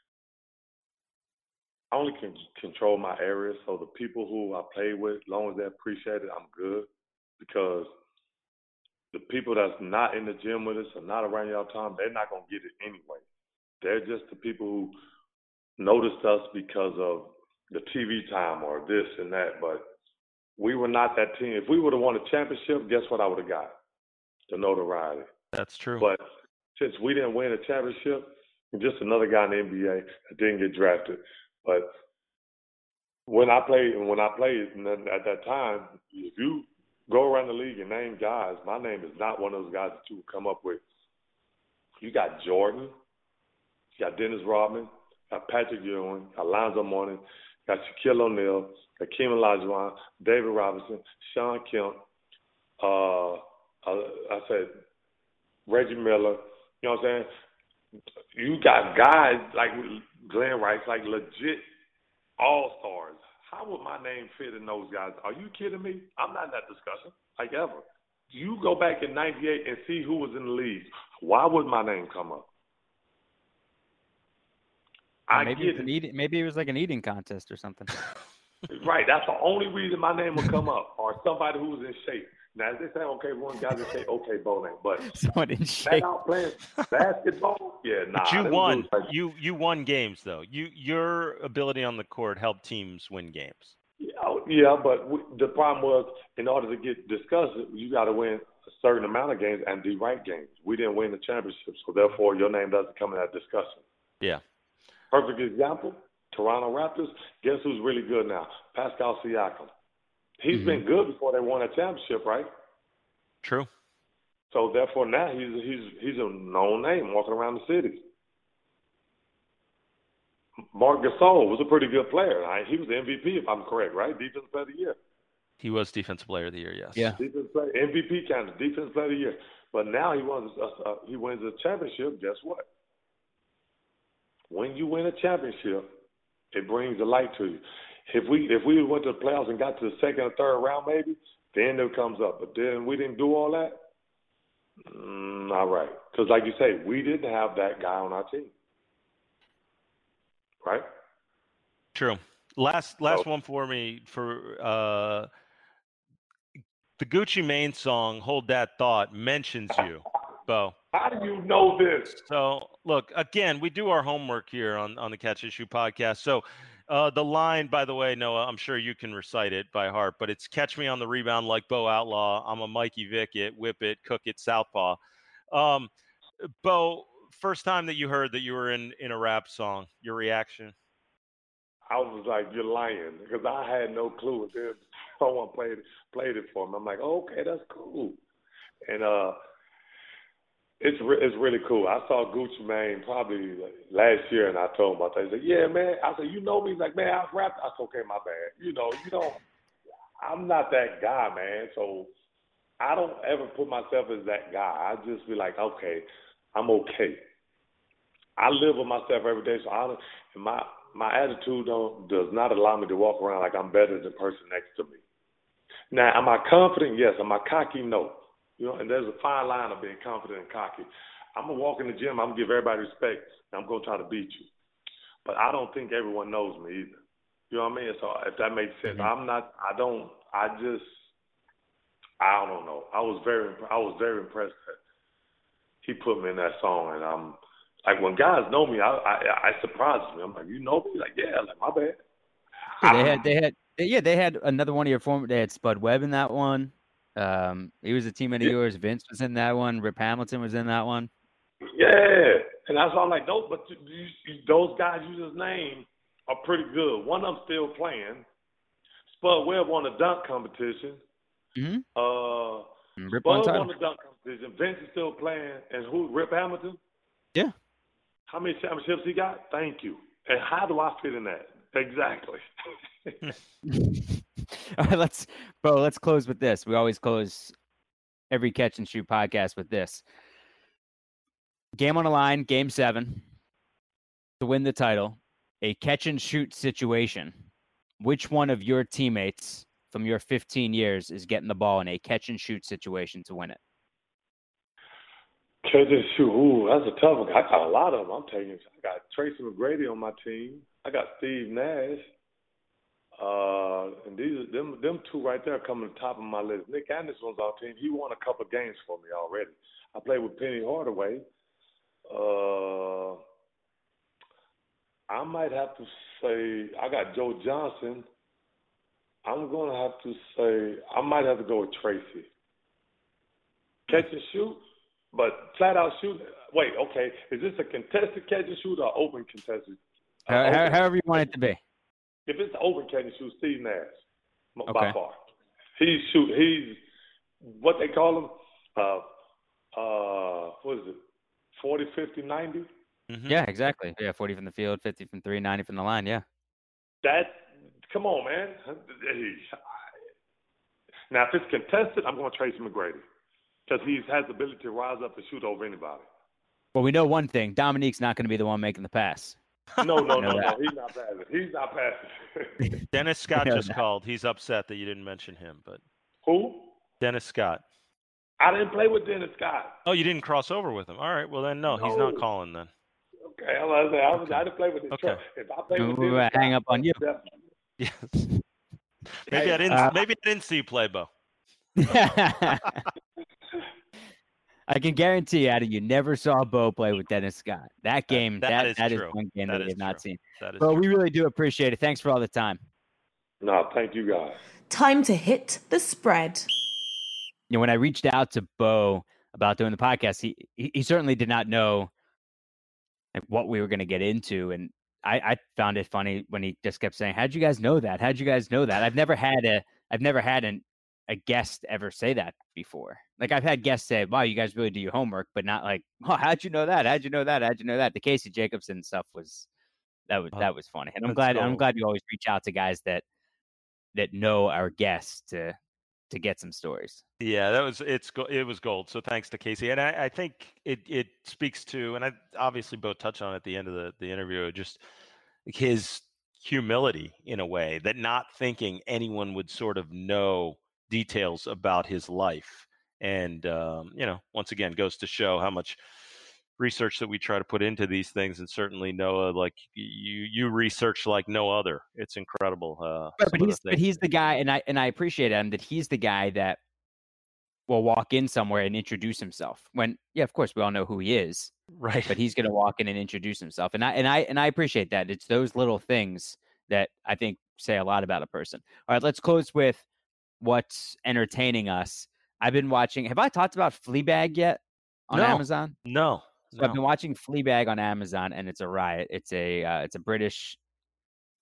I only can control my area, so the people who I play with, as long as they appreciate it, I'm good. Because the people that's not in the gym with us or not around y'all time, they're not gonna get it anyway. They're just the people who noticed us because of the T V time or this and that, but we were not that team. If we would have won a championship, guess what I would have got? The notoriety. That's true. But since we didn't win a championship, just another guy in the N B A that didn't get drafted. But when I played, when I played at that time, if you go around the league and name guys, my name is not one of those guys that you would come up with. You got Jordan, you got Dennis Rodman, got Patrick Ewing, got Alonzo Mourning, got Shaquille O'Neal, Hakeem Olajuwon, David Robinson, Sean Kemp, uh, I, I said Reggie Miller. You know what I'm saying? You got guys like Glenn Rice, like legit all-stars. How would my name fit in those guys? Are you kidding me? I'm not in that discussion, like ever. You go back in ninety-eight and see who was in the league. Why would my name come up? I maybe get it. it. Eating, maybe it was like an eating contest or something. Right. That's the only reason my name would come up, or somebody who was in shape. Now, if they say, okay, one guy's in shape, okay, Bo name. But someone in shape. out playing basketball, yeah, nah. But you won. Like, you you won games though. You your ability on the court helped teams win games. Yeah, yeah, but we, the problem was, in order to get discussed, you got to win a certain amount of games and do right games. We didn't win the championship, so therefore your name doesn't come in that discussion. Yeah. Perfect example, Toronto Raptors. Guess who's really good now? Pascal Siakam. He's mm-hmm. been good before they won a championship, right? True. So therefore now he's he's he's a known name walking around the city. Marc Gasol was a pretty good player. Right? He was the M V P, if I'm correct, right? Defensive Player of the Year. He was Defensive Player of the Year, yes. Yeah. Defensive player, M V P candidate, Defensive Player of the Year. But now he wins a, uh, he wins a championship. Guess what? When you win a championship, it brings a light to you. If we if we went to the playoffs and got to the second or third round, maybe, then it comes up. But then we didn't do all that. Mm, all right. Because like you say, we didn't have that guy on our team. Right? True. Last last oh. one for me for uh, the Gucci Mane song, Hold That Thought, mentions you, Bo. How do you know this? So, look, again, we do our homework here on, on the Catch Issue podcast. So, uh, the line, by the way, Noah, I'm sure you can recite it by heart, but it's catch me on the rebound like Bo Outlaw. I'm a Mikey Vick it, whip it, cook it, southpaw. Um, Bo, first time that you heard that you were in, in a rap song, your reaction? I was like, you're lying, because I had no clue. And then someone played played it for me. I'm like, oh, okay, that's cool. And uh, it's re- it's really cool. I saw Gucci Mane probably last year, and I told him about that. He said, yeah, man. I said, you know me? He's like, man, I was rapping. I said, okay, my bad. You know, you know, I'm not that guy, man. So I don't ever put myself as that guy. I just be like, okay, I'm okay. I live with myself every day, so I and my my attitude don't does not allow me to walk around like I'm better than the person next to me. Now, am I confident? Yes. Am I cocky? No. You know, and there's a fine line of being confident and cocky. I'm gonna walk in the gym. I'm gonna give everybody respect, and I'm gonna try to beat you. But I don't think everyone knows me either. You know what I mean? So if that makes sense, mm-hmm. I'm not. I don't. I just. I don't know. I was very. I was very impressed that he put me in that song, and I'm like, when guys know me, I I, I surprises me. I'm like, you know me? Like, yeah. Like, my bad. Yeah, they had. They had. Yeah, they had another one of your former. They had Spud Webb in that one. Um, he was a teammate of yeah. yours. Vince was in that one. Rip Hamilton was in that one. Yeah, and that's why I'm like, those. But you, you, those guys you just named are pretty good. One of them still playing. Spud Webb won a dunk competition. Mm-hmm. Uh, Rip Spud won the dunk competition. Vince is still playing, and who? Rip Hamilton. Yeah. How many championships he got? Thank you. And how do I fit in that? Exactly. All right, let's, bro, let's close with this. We always close every Catch and Shoot podcast with this. Game on the line, game seven, to win the title, a catch and shoot situation. Which one of your teammates from your fifteen years is getting the ball in a catch and shoot situation to win it? Catch and shoot, ooh, that's a tough one. I got a lot of them. I'm taking. I got Tracy McGrady on my team. I got Steve Nash. Uh, and these them them two right there come to the top of my list. Nick Anderson was our team. He won a couple of games for me already. I played with Penny Hardaway. Uh, I might have to say I got Joe Johnson. I'm gonna have to say I might have to go with Tracy. Catch and shoot, but flat out shoot. Wait, okay. Is this a contested catch and shoot or open contested? Uh, How, open however you want it to be. If it's open catch and shoot, Steve Nash, okay. by far. He's shoot. He's what they call him. Uh, uh, what is it? forty, fifty, ninety Mm-hmm. Yeah, exactly. Yeah, forty from the field, fifty from three, ninety from the line. Yeah. That. Come on, man. Now, if it's contested, I'm going to Tracy McGrady because he has the ability to rise up and shoot over anybody. Well, we know one thing: Dominique's not going to be the one making the pass. No, no, no, no. He's not passing. He's not passing. Dennis Scott just that. called. He's upset that you didn't mention him. But who? Dennis Scott. I didn't play with Dennis Scott. Oh, you didn't cross over with him. All right. Well, then, no, no. he's not calling then. Okay. I was, I, was, okay. I didn't play with him. Okay. If I played with we'll Dennis hang Scott, up on you. Yes. Maybe hey, I didn't. Uh, maybe I didn't see you play, Bo. I can guarantee you, Adam, you never saw Bo play with Dennis Scott. That game, that, that, is, that is one game that, that we have not seen. Bo, true. We really do appreciate it. Thanks for all the time. No, thank you, guys. Time to hit the spread. You know, when I reached out to Bo about doing the podcast, he he, he certainly did not know like, what we were going to get into. And I, I found it funny when he just kept saying, how'd you guys know that? How'd you guys know that? I've never had a, I've never had an, a guest ever say that before. Like I've had guests say, wow, you guys really do your homework, but not like, oh, how'd you know that? How'd you know that? How'd you know that? The Casey Jacobson stuff was, that was, oh, that was funny. And I'm glad, cool. I'm glad you always reach out to guys that, that know our guests to, to get some stories. Yeah, that was, it's, it was gold. So thanks to Casey. And I, I think it, it speaks to, and I obviously both touched on it at the end of the, the interview, just his humility in a way that not thinking anyone would sort of know details about his life. And, um, you know, once again, goes to show how much research that we try to put into these things. And certainly Noah, like you, you research like no other. It's incredible. Uh, but, but he's, but he's the guy. And I, and I appreciate him that he's the guy that will walk in somewhere and introduce himself when, yeah, of course we all know who he is. Right. But he's going to walk in and introduce himself. And I, and I, and I appreciate that. It's those little things that I think say a lot about a person. All right, let's close with what's entertaining us. I've been watching, have I talked about Fleabag yet on no, Amazon? No. So no. I've been watching Fleabag on Amazon and it's a riot. It's a, uh, it's a British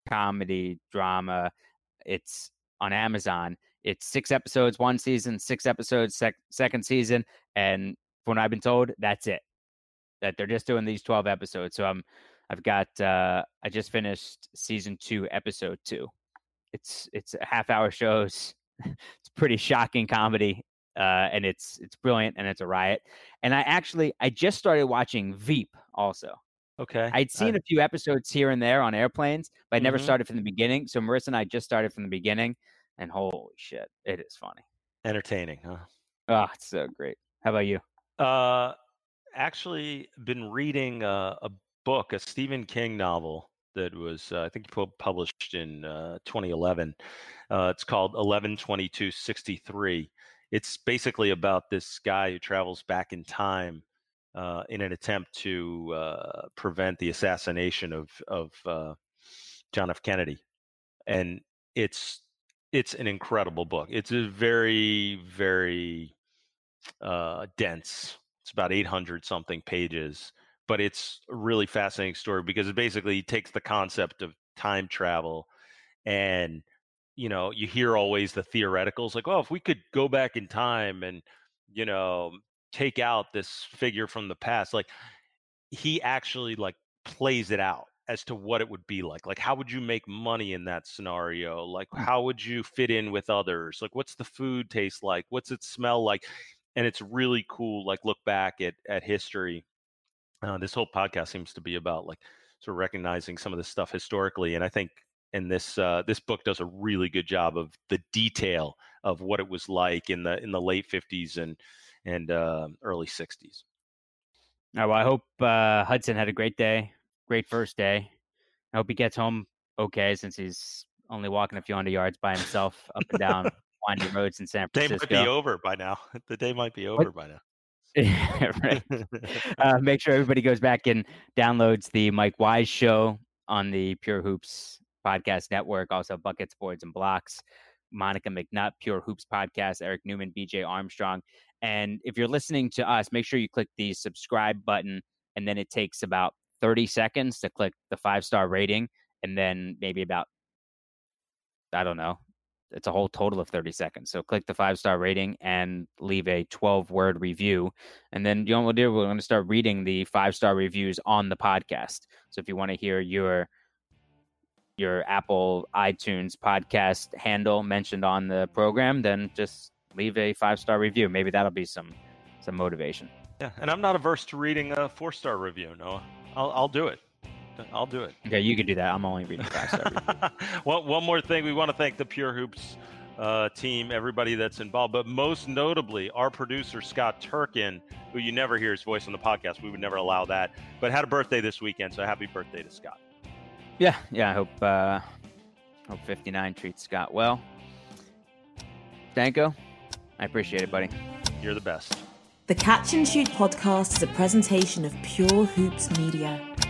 comedy, drama. It's on Amazon. It's six episodes, one season, six episodes, sec- second season. And from what I've been told, that's it. That they're just doing these twelve episodes. So I'm, I've got, uh, I just finished season two, episode two. It's, it's a half hour shows. It's pretty shocking comedy. Uh, and it's, it's brilliant and it's a riot. And I actually, I just started watching Veep also. Okay. I'd seen I, a few episodes here and there on airplanes, but I never Mhm. started from the beginning. So Marissa and I just started from the beginning, and holy shit, it is funny. entertaining, huh? Oh, it's so great. How about you? Uh, actually, been reading uh, a book, a Stephen King novel that was, uh, I think, pu- published in uh, twenty eleven. Uh, it's called eleven twenty-two sixty-three. It's basically about this guy who travels back in time uh, in an attempt to uh, prevent the assassination of of uh, John F. Kennedy, and it's it's an incredible book. It's a very very uh, dense. It's about eight hundred something pages, but it's a really fascinating story because it basically takes the concept of time travel, and you know, you hear always the theoreticals like, oh, if we could go back in time and, you know, take out this figure from the past, like he actually like plays it out as to what it would be like. Like, how would you make money in that scenario? Like, how would you fit in with others? Like, what's the food taste like? What's it smell like? And it's really cool. Like, look back at at history. Uh, this whole podcast seems to be about like sort of recognizing some of this stuff historically, and I think. And this uh, this book does a really good job of the detail of what it was like in the in the late fifties and and uh, early sixties. All right, well, I hope uh, Hudson had a great day, great first day. I hope he gets home okay, since he's only walking a few hundred yards by himself up and down windy roads in San The Francisco. day might be over by now. The day might be over What? by now. Right. Uh, make sure everybody goes back and downloads the Mike Wise Show on the Pure Hoops Podcast Network, also Buckets, Boards, and Blocks, Monica McNutt, Pure Hoops Podcast, Eric Newman, B J Armstrong. And if you're listening to us, make sure you click the subscribe button, and then it takes about thirty seconds to click the five-star rating, and then maybe about, I don't know, it's a whole total of thirty seconds. So click the five-star rating and leave a twelve-word review. And then you know what we'll do? We're going to start reading the five-star reviews on the podcast. So if you want to hear your your Apple iTunes podcast handle mentioned on the program, then just leave a five-star review. Maybe that'll be some some motivation. Yeah, and I'm not averse to reading a four-star review, Noah. I'll I'll do it. I'll do it. Okay, you could do that. I'm only reading five-star reviews. Well, one more thing. We want to thank the Pure Hoops uh, team, everybody that's involved, but most notably our producer, Scott Turkin, who you never hear his voice on the podcast. We would never allow that, but had a birthday this weekend, so happy birthday to Scott. Yeah, yeah. I hope uh, hope fifty-nine treats Scott well. Danko, I appreciate it, buddy. You're the best. The Catch and Shoot podcast is a presentation of Pure Hoops Media.